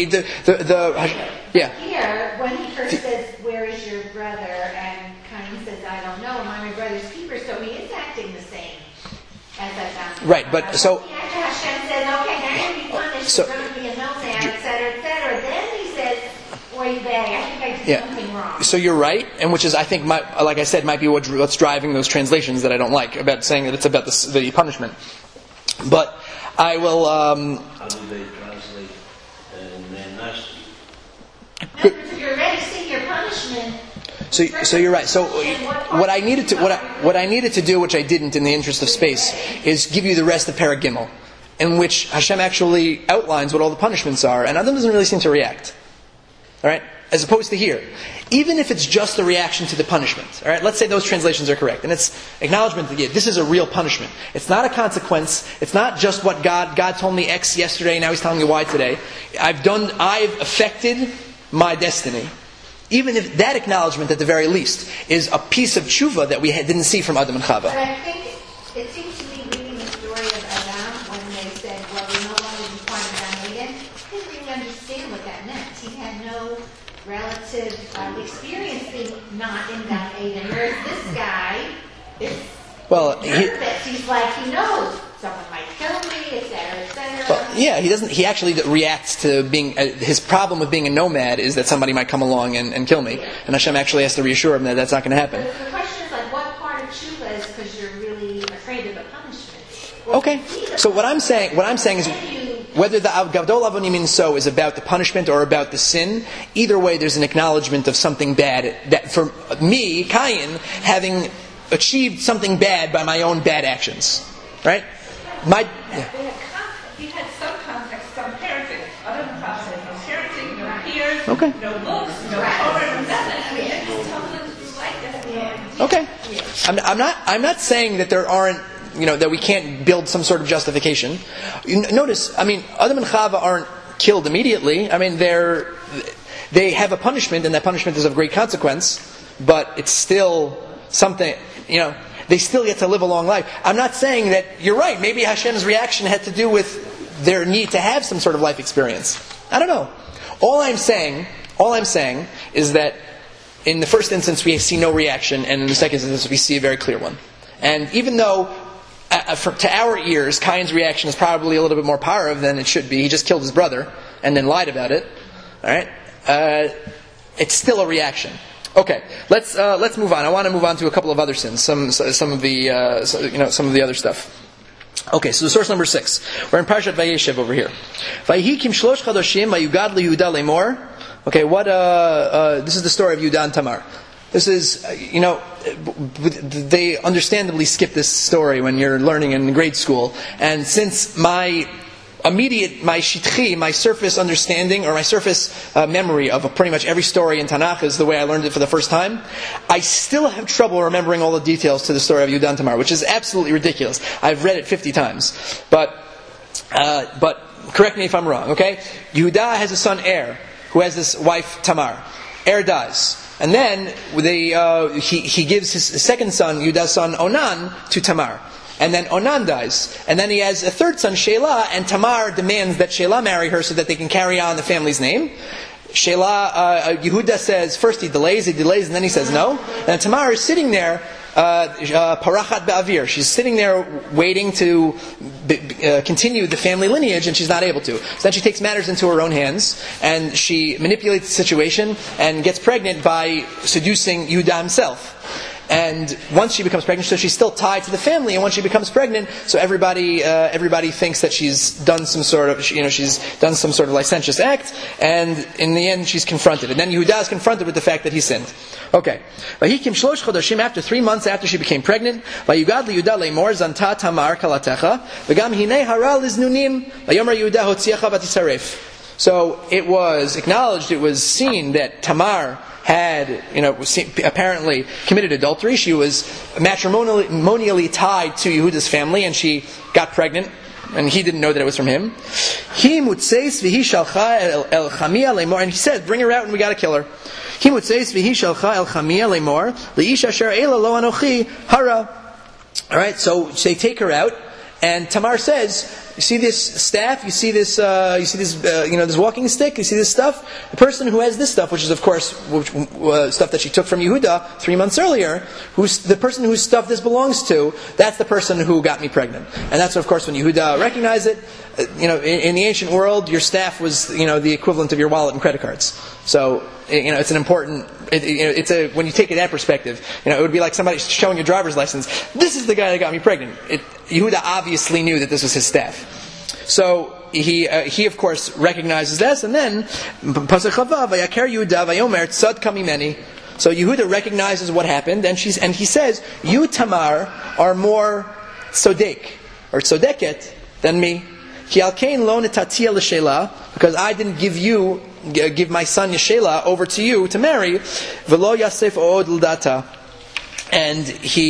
yeah. Here, when he first says, "Where is your brother?" and Cain says, "I don't know. Am I my brother's keeper?" So he is acting the same as Adam. Right, but so. After Hashem says, "Okay, now you're going to be punished. You're going to be a nomad, etc., etc." Then he says, "Oy vey, I think I did something wrong." So you're right, and which is, I think, like I said, might be what's driving those translations that I don't like about saying that it's about the punishment. But I will. How do they translate nasty? If you're ready to see your punishment. So you're right. So what I needed to do, which I didn't in the interest of space, is give you the rest of Perek Gimel, in which Hashem actually outlines what all the punishments are, and Adam doesn't really seem to react. All right, as opposed to here, even if it's just a reaction to the punishment. All right, let's say those translations are correct, and it's acknowledgement that this is a real punishment. It's not a consequence. It's not just what God told me X yesterday, now He's telling me Y today. I've affected my destiny. Even if that acknowledgement, at the very least, is a piece of tshuva that we didn't see from Adam and Chava. But I think it seems to me, reading the story of Adam, when they said, "Well, we no longer be part of Gan Eden," he didn't really understand what that meant. He had no relative experience being not in Gan Eden. Whereas this guy is nervous. He's like, he knows someone might kill me. etc. Well, yeah, he doesn't. He actually reacts to being. His problem with being a nomad is that somebody might come along and kill me, and Hashem actually has to reassure him that that's not going to happen. But the question is like, what part of tshuva is because you're really afraid of the punishment? Okay, so what I'm saying is whether the Gadol Avonim Min So is about the punishment or about the sin, either way, there's an acknowledgement of something bad. That for me, Cain, having achieved something bad by my own bad actions, right? He had some context, some parenting. Other than no parenting, no peers, Okay. no books, no children, nothing. I mean, it's totally like that. Okay, I'm not saying that there aren't. That we can't build some sort of justification. Notice, Adam and Chava aren't killed immediately. They have a punishment, and that punishment is of great consequence, but it's still something, they still get to live a long life. I'm not saying that, you're right, maybe Hashem's reaction had to do with their need to have some sort of life experience. I don't know. All I'm saying is that in the first instance we see no reaction, and in the second instance we see a very clear one. And even though to our ears, Cain's reaction is probably a little bit more powerful than it should be. He just killed his brother and then lied about it. All right, it's still a reaction. Okay, let's move on. I want to move on to a couple of other sins, some of the other stuff. Okay, so the source number 6. We're in Parshat Vayeshev over here. Vayihi kim shlosh chadoshim vayugad leYehuda lemor. Okay, this is the story of Yehuda and Tamar. This is, they understandably skip this story when you're learning in grade school. And since my shitchi, my surface understanding, or my surface memory of pretty much every story in Tanakh is the way I learned it for the first time, I still have trouble remembering all the details to the story of Yehuda and Tamar, which is absolutely ridiculous. I've read it 50 times. But correct me if I'm wrong, okay? Yehuda has a son, Er, who has this wife, Tamar. Er dies. And then he gives his second son, Yehuda's son, Onan, to Tamar. And then Onan dies. And then he has a third son, Shelah, and Tamar demands that Shelah marry her so that they can carry on the family's name. Yehuda says, first he delays, and then he says no. And Tamar is sitting there, parachat ba'avir. She's sitting there waiting to continue the family lineage, and she's not able to. So then she takes matters into her own hands, and she manipulates the situation and gets pregnant by seducing Yehuda himself. And once she becomes pregnant, so she's still tied to the family. And once she becomes pregnant, so everybody thinks that she's done some sort of licentious act. And in the end, she's confronted. And then Yehuda is confronted with the fact that he sinned. Okay. After 3 months after she became pregnant, Vayugad Yehuda leimor zanta Tamar kalatecha v'gam hinei hara liznunim vayomer Yehuda hotziacha v'tisaref. So it was acknowledged, it was seen that Tamar had, apparently committed adultery. She was matrimonially tied to Yehuda's family, and she got pregnant, and he didn't know that it was from him. He mutzeis v'hi shalcha el chamia lemor, and he said, "Bring her out, and we got to kill her." He mutzeis v'hi shalcha el chamia lemor le'ish asher ela lo anochi hara. All right, so they take her out, and Tamar says, "You see this staff? You see this? This walking stick? You see this stuff? The person who has this stuff, which is of course stuff that she took from Yehuda 3 months earlier, who's the person whose stuff this belongs to? That's the person who got me pregnant." And that's of course when Yehuda recognized it. In the ancient world, your staff was the equivalent of your wallet and credit cards. So it's an important. When you take it that perspective, it would be like somebody showing your driver's license. This is the guy that got me pregnant. Yehuda obviously knew that this was his staff. So he of course recognizes this, and then Pasuk Chava Vayaker Yehuda Vayomer Tzad Kamimeni. So Yehuda recognizes what happened, and he says, "You Tamar are more tzodek or tzodeket than me. Ki alkein lo netatia l'shelah, because I didn't give my son Yeshela over to you to marry. V'lo yasef od l'data." And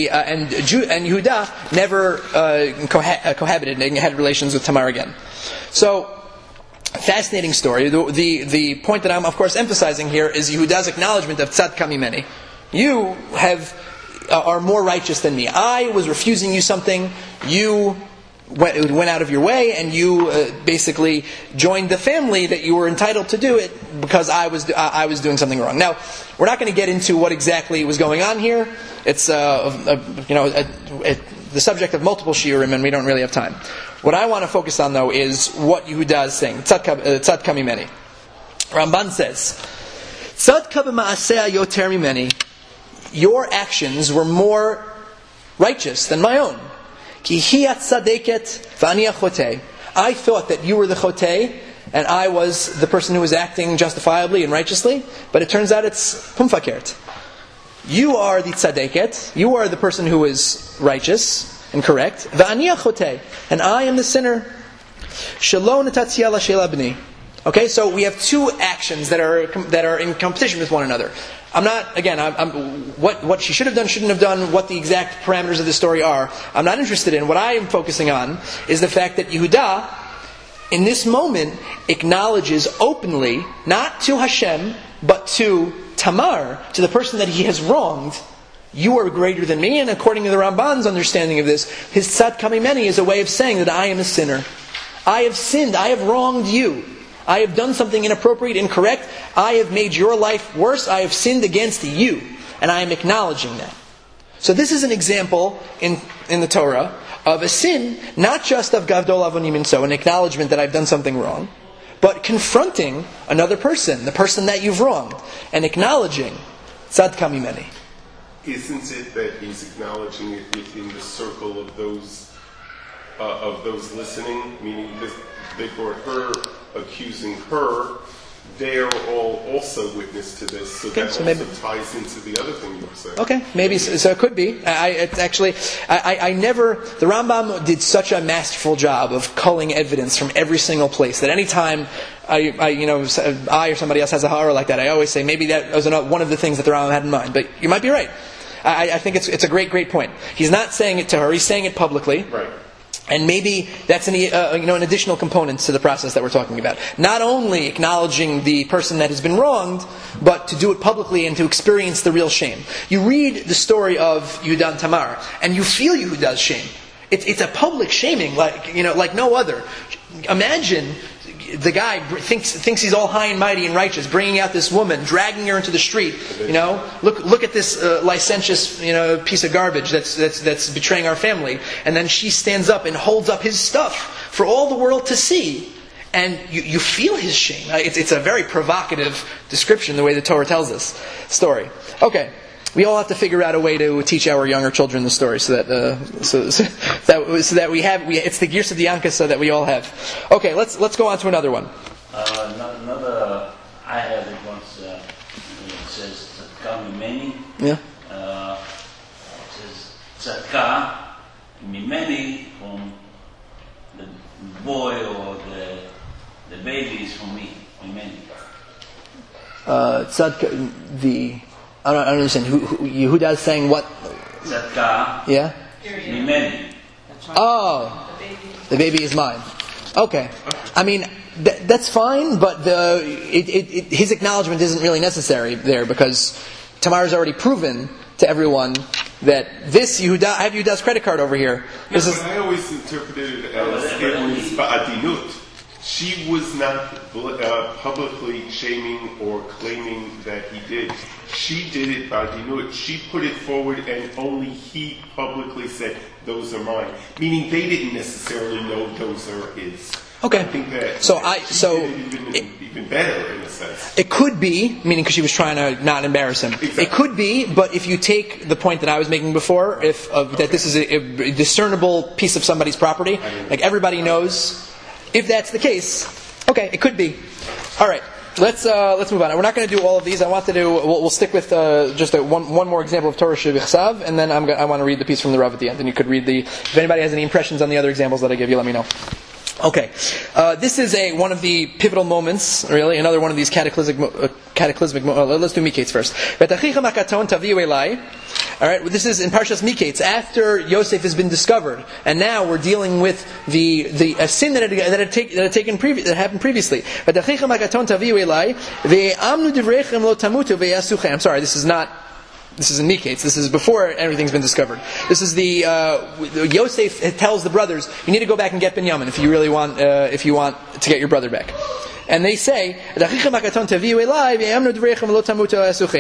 Yehuda never cohabited and had relations with Tamar again. So, fascinating story. The point that I'm of course emphasizing here is Yehuda's acknowledgement of tzad kamimeni. You are more righteous than me. I was refusing you something. You went out of your way, and you basically joined the family that you were entitled to do it because I was doing something wrong. Now, we're not going to get into what exactly was going on here. It's the subject of multiple shiurim, and we don't really have time. What I want to focus on, though, is what Yehuda is saying. Tzad kamimeni. Ramban says, Tzad b'ma'aseh yoter mimeni. Your actions were more righteous than my own. Ki hi atzadeket v'ani achotei. I thought that you were the chotei, and I was the person who was acting justifiably and righteously, but it turns out it's pumfakert. You are the tzadeket, you are the person who is righteous and correct, v'ani achotei, and I am the sinner. Shelo natatzi ala shel b'ni. Okay, so we have two actions that are in competition with one another. I'm not, again, what she should have done, shouldn't have done, what the exact parameters of the story are, I'm not interested in. What I am focusing on is the fact that Yehuda, in this moment, acknowledges openly, not to Hashem, but to Tamar, to the person that he has wronged, you are greater than me, and according to the Ramban's understanding of this, his tzad kamimeni is a way of saying that I am a sinner. I have sinned, I have wronged you. I have done something inappropriate, incorrect. I have made your life worse. I have sinned against you. And I am acknowledging that. So this is an example in the Torah of a sin, not just of Gavdol Avonim Inso, an acknowledgement that I've done something wrong, but confronting another person, the person that you've wronged, and acknowledging Tzad kamimeni. Isn't it that he's acknowledging it within the circle of those listening? Meaning, they brought her, accusing her. They are all also witness to this, so okay, that so also maybe ties into the other thing you were saying. Okay, maybe so. It could be. I never. The Rambam did such a masterful job of culling evidence from every single place that any time I or somebody else has a ha'ara like that, I always say maybe that was one of the things that the Rambam had in mind. But you might be right. I think it's a great point. He's not saying it to her; he's saying it publicly. Right. And maybe that's an additional component to the process that we're talking about. Not only acknowledging the person that has been wronged, but to do it publicly and to experience the real shame. You read the story of Yehuda and Tamar, and you feel Yehuda's shame. It's a public shaming, like no other. Imagine the guy thinks he's all high and mighty and righteous, bringing out this woman, dragging her into the street. Look at this licentious piece of garbage that's betraying our family. And then she stands up and holds up his stuff for all the world to see. And you feel his shame. It's a very provocative description, the way the Torah tells this story. Okay. We all have to figure out a way to teach our younger children the story, so that we have. It's the gears of the Yanka, so that we all have. Okay, let's go on to another one. Another, I had it once. It says tzadka mimeni. Yeah. It says tzadka mimeni from the boy or the baby is from me. Mimeni. Tzadka the. I don't understand. Yehuda is saying what? Tzadka. Yeah? Mimeni. Oh. The baby is mine. Okay. I mean, that's fine, but his acknowledgement isn't really necessary there, because Tamar's already proven to everyone that this Yehuda, I have Yehuda's credit card over here. But I always interpreted it as it was ba'adinut. She was not publicly shaming or claiming that he did. She did it by dinut. She put it forward, and only he publicly said, "Those are mine." Meaning they didn't necessarily know those are his. Okay. I think that did it even better in a sense. It could be, meaning because she was trying to not embarrass him. Exactly. It could be, but if you take the point that I was making before, that this is a discernible piece of somebody's property, like everybody knows. If that's the case, okay, it could be. All right, let's move on. We're not going to do all of these. We'll stick with just one more example of Torah Shevichsav, and then I want to read the piece from the Rav at the end. And you could read if anybody has any impressions on the other examples that I give you, let me know. Okay, this is one of the pivotal moments, really, another one of these cataclysmic moments. Let's do Miketz first. All right, this is in Parshas Miketz, after Yosef has been discovered, and now we're dealing with a sin that happened previously. I'm sorry, this is in Miketz. This is before everything's been discovered. This is Yosef tells the brothers, you need to go back and get Binyamin if you really want to get your brother back. And they say,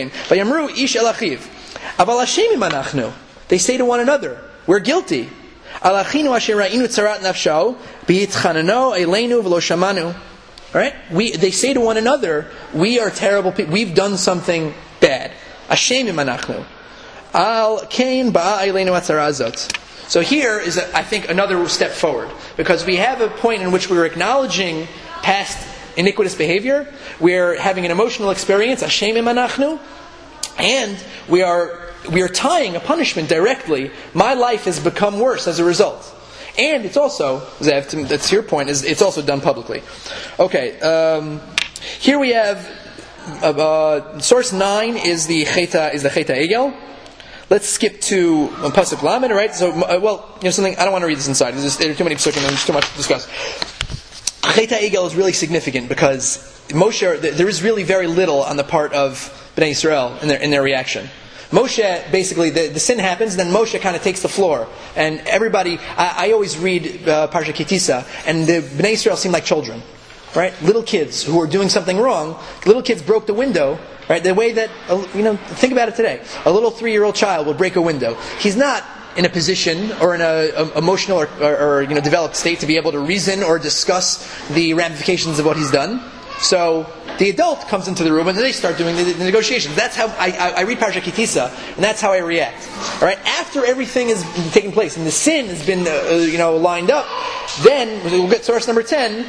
they say to one another, we're guilty. Al achinu asher ra'inu tzarat nafsho b'yitchanano eleinu v'lo shamanu. Right? They say to one another, we are terrible people. We've done something bad. Ashemim anachnu. Al kain ba'a eleinu atzara azot. So here is, I think, another step forward. Because we have a point in which we're acknowledging past iniquitous behavior. We're having an emotional experience, Ashemim anachnu. And we are tying a punishment directly. My life has become worse as a result. And it's also, Zev, that's your point, is it's also done publicly. Okay, here we have, source 9 is the Cheta Egel. Let's skip to Pasuk Lamed, right? So, something, I don't want to read this inside. There are too many pasukim and there's too much to discuss. Cheta Egel is really significant because Moshe, there is really very little on the part of Bnei Yisrael in their reaction. Moshe, basically, the sin happens, then Moshe kind of takes the floor. And everybody, I always read Parsha Kitisa, and the Bnei Yisrael seem like children. Right? Little kids who are doing something wrong. Little kids broke the window. Right? The way that, think about it today. A little 3-year-old child will break a window. He's not in a position or in an emotional or developed state to be able to reason or discuss the ramifications of what he's done. So the adult comes into the room and they start doing the negotiations. That's how I read Parsha Kitisa, and that's how I react. All right, after everything has taken place and the sin has been lined up, then we'll get source number 10.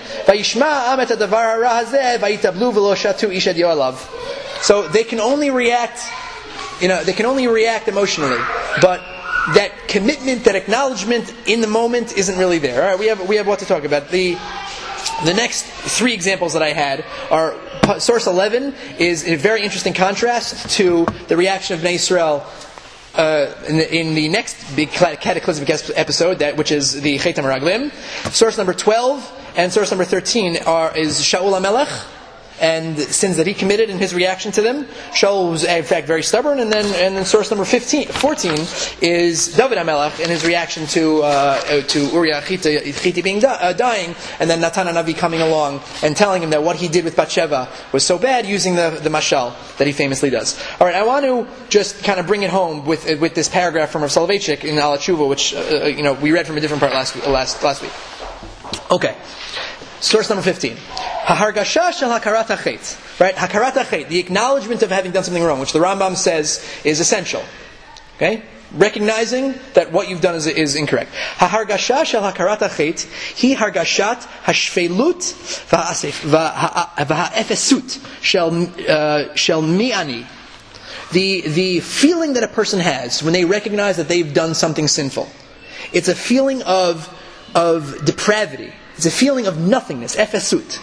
So they can only react, emotionally, but that commitment, that acknowledgement in the moment isn't really there. All right, we have what to talk about. The next 3 examples that I had are, source 11 is a very interesting contrast to the reaction of Bnei Yisrael in the next big cataclysmic episode, which is the Chet HaMeraglim. Source number 12 and source number 13 is Shaul HaMelech and sins that he committed in his reaction to them. Shaul was in fact very stubborn, and then source number 14 is David HaMelech and his reaction to Uriah Hittite being dying, and then Natan HaNavi coming along and telling him that what he did with Bathsheba was so bad, using the mashal that he famously does. All right, I want to just kind of bring it home with this paragraph from Rav Soloveitchik in Al Tshuva, which we read from a different part last week. Okay. Source number 15. Hahargasha shel hakarat hachet. Right? Hakarat hachet, the acknowledgement of having done something wrong, which the Rambam says is essential. Okay? Recognizing that what you've done is incorrect. Hahargasha shel hakarat hachet hi hargashat hashfelut v'ha'efesut shel mi'ani. The feeling that a person has when they recognize that they've done something sinful. It's a feeling of depravity. It's a feeling of nothingness, efesut.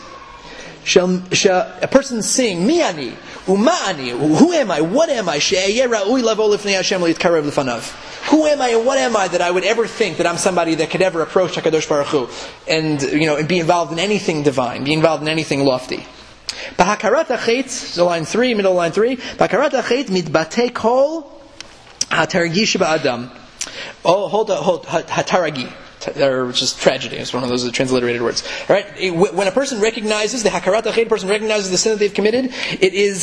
A person saying, Mi ani, uma'ani, who am I, what am I, who am I and what am I that I would ever think that I'm somebody that could ever approach HaKadosh Baruch Hu and be involved in anything divine, be involved in anything lofty. B'hakarat hachet, so line 3, middle line 3, B'hakarat hachet mitbatei kol hatargi sheba'adam. Oh, hold, hataragi. Which is tragedy. It's one of those transliterated words. All right? When a person recognizes the hakarat hachet, person recognizes the sin that they've committed, it's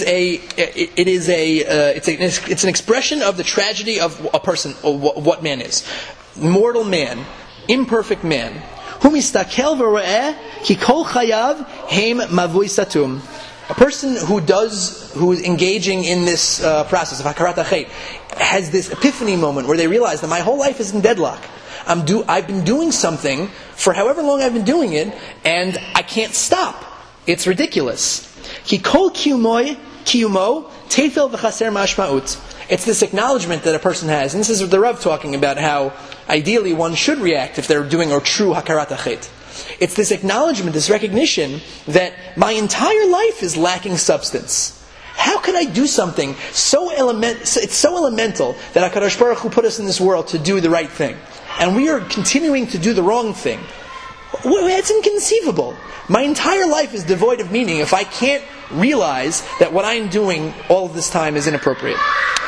an expression of the tragedy of a person, or what man is. Mortal man, imperfect man. Hu mistakel v'ro'eh ki kol chayav heim mavui satum. A person who is engaging in this process of hakarat hachet has this epiphany moment where they realize that my whole life is in deadlock. I've been doing something for however long I've been doing it, and I can't stop. It's ridiculous. Ki kol kiyumo tefel v'chaser mashma'ut. It's this acknowledgement that a person has, and this is the Rav talking about how ideally one should react if they're doing a true hakarat hachet. It's this acknowledgement, this recognition that my entire life is lacking substance. How can I do something it's so elemental that HaKadosh Baruch Hu put us in this world to do the right thing, and we are continuing to do the wrong thing? It's inconceivable. My entire life is devoid of meaning if I can't realize that what I'm doing all of this time is inappropriate.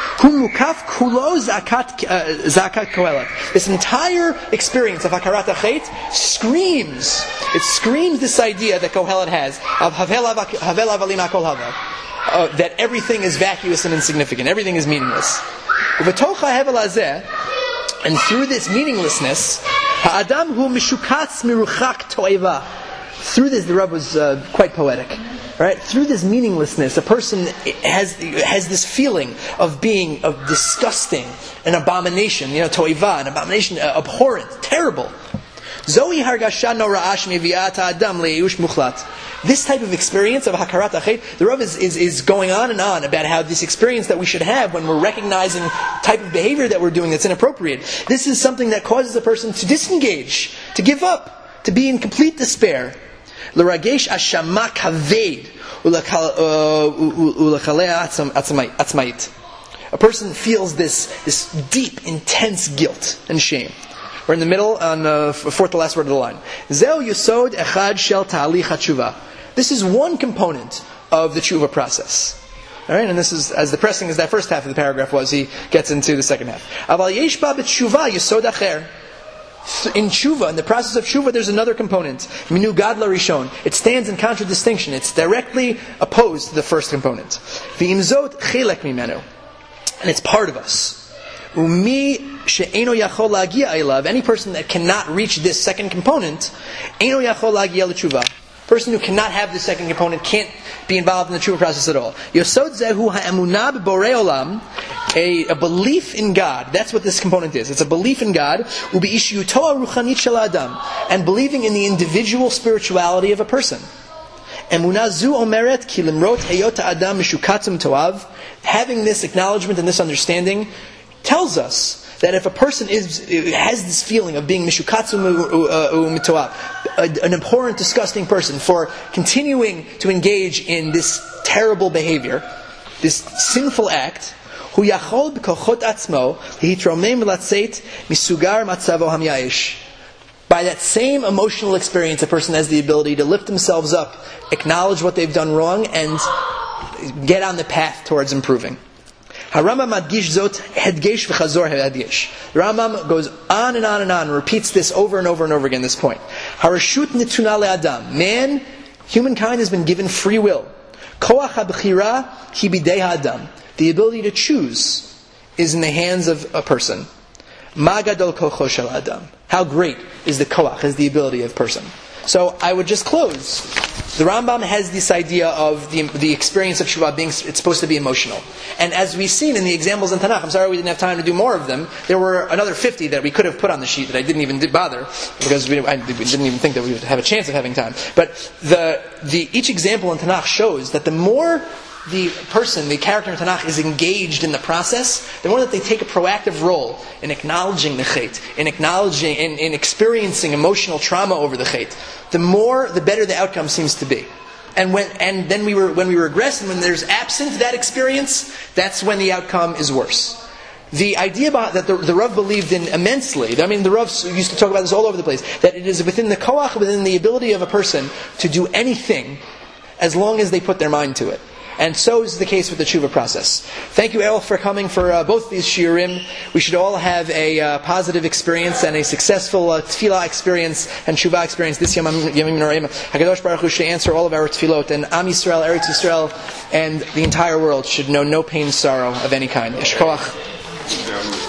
This entire experience of hakarat hachet screams this idea that Kohelet has of havel avalim hakol hava. That everything is vacuous and insignificant. Everything is meaningless. And through this meaninglessness, Ha'adam hu mishukatz miruchak to'eva. Through this, the Rav was quite poetic. Right? Through this meaninglessness, a person has this feeling of being disgusting, an abomination, to'eva, an abomination, abhorrent, terrible. Zohi hargasha nora'ash mevi'at ha'adam le'yush muchlat. This type of experience of hakarat hachet, the Rav is going on and on about how this experience that we should have when we're recognizing type of behavior that we're doing that's inappropriate. This is something that causes a person to disengage, to give up, to be in complete despair. L'ragesh ashama kaved ulachalea atzmait. A person feels this deep, intense guilt and shame. We're in the middle, on the fourth to last word of the line. Zeu yesod echad shel ta'alich hatshuva. This is one component of the tshuva process. All right, and this is as depressing as that first half of the paragraph was. He gets into the second half. Aval yesh ba b'tshuva yesod acher. In tshuva, in the process of tshuva, there's another component. Minugad larishon. It stands in contradistinction. It's directly opposed to the first component. V'imzot chelek mimenu. And it's part of us. Umi she'eno yachol lagia elav. Any person that cannot reach this second component, eno yachol lagia l'tshuva. Person who cannot have the second component can't be involved in the tshuva process at all. Yosod zehu ha'emunah b'borei olam. A belief in God. That's what this component is. It's a belief in God. U'bi'ishiyuto ha'ruchanit shel adam. And believing in the individual spirituality of a person. Emunah zu omeret ki limrot heyot ha'adam mishukatzim toav. Having this acknowledgement and this understanding tells us that if a person has this feeling of being mishukatzum mitoab, an abhorrent, disgusting person, for continuing to engage in this terrible behavior, this sinful act, hu yachol b'kochot atzmo hitromem latzeit misugar matzavo hamyayish. By that same emotional experience, a person has the ability to lift themselves up, acknowledge what they've done wrong, and get on the path towards improving. Harambam adgish zot hedgesh v'chazor hedgesh. The Rambam goes on and on and on, and repeats this over and over and over again. This point: Harashut nituna le'adam. Man, humankind has been given free will. Koach habchira ki bidei ha'adam. The ability to choose is in the hands of a person. Ma gadol kocho shel adam. How great is the koach, is the ability of a person. So I would just close. The Rambam has this idea of the experience of Shuvah being, it's supposed to be emotional. And as we've seen in the examples in Tanakh, I'm sorry we didn't have time to do more of them, there were another 50 that we could have put on the sheet that I didn't even bother, because we didn't even think that we would have a chance of having time. But each example in Tanakh shows that the more the person, the character in Tanakh is engaged in the process, the more that they take a proactive role in acknowledging the chet, in experiencing emotional trauma over the chet, the better the outcome seems to be. And when we regress, and when there's absent that experience, that's when the outcome is worse. The idea that the Rav believed in immensely, I mean the Rav used to talk about this all over the place, that it is within the koach, within the ability of a person to do anything as long as they put their mind to it. And so is the case with the tshuva process. Thank you all for coming for both these shiurim. We should all have a positive experience and a successful tefillah experience and tshuva experience this Yamim Noraim. HaKadosh Baruch Hu should answer all of our tefillot, and Am Yisrael, Eretz Yisrael, and the entire world should know no pain, sorrow of any kind. Yeshkoach.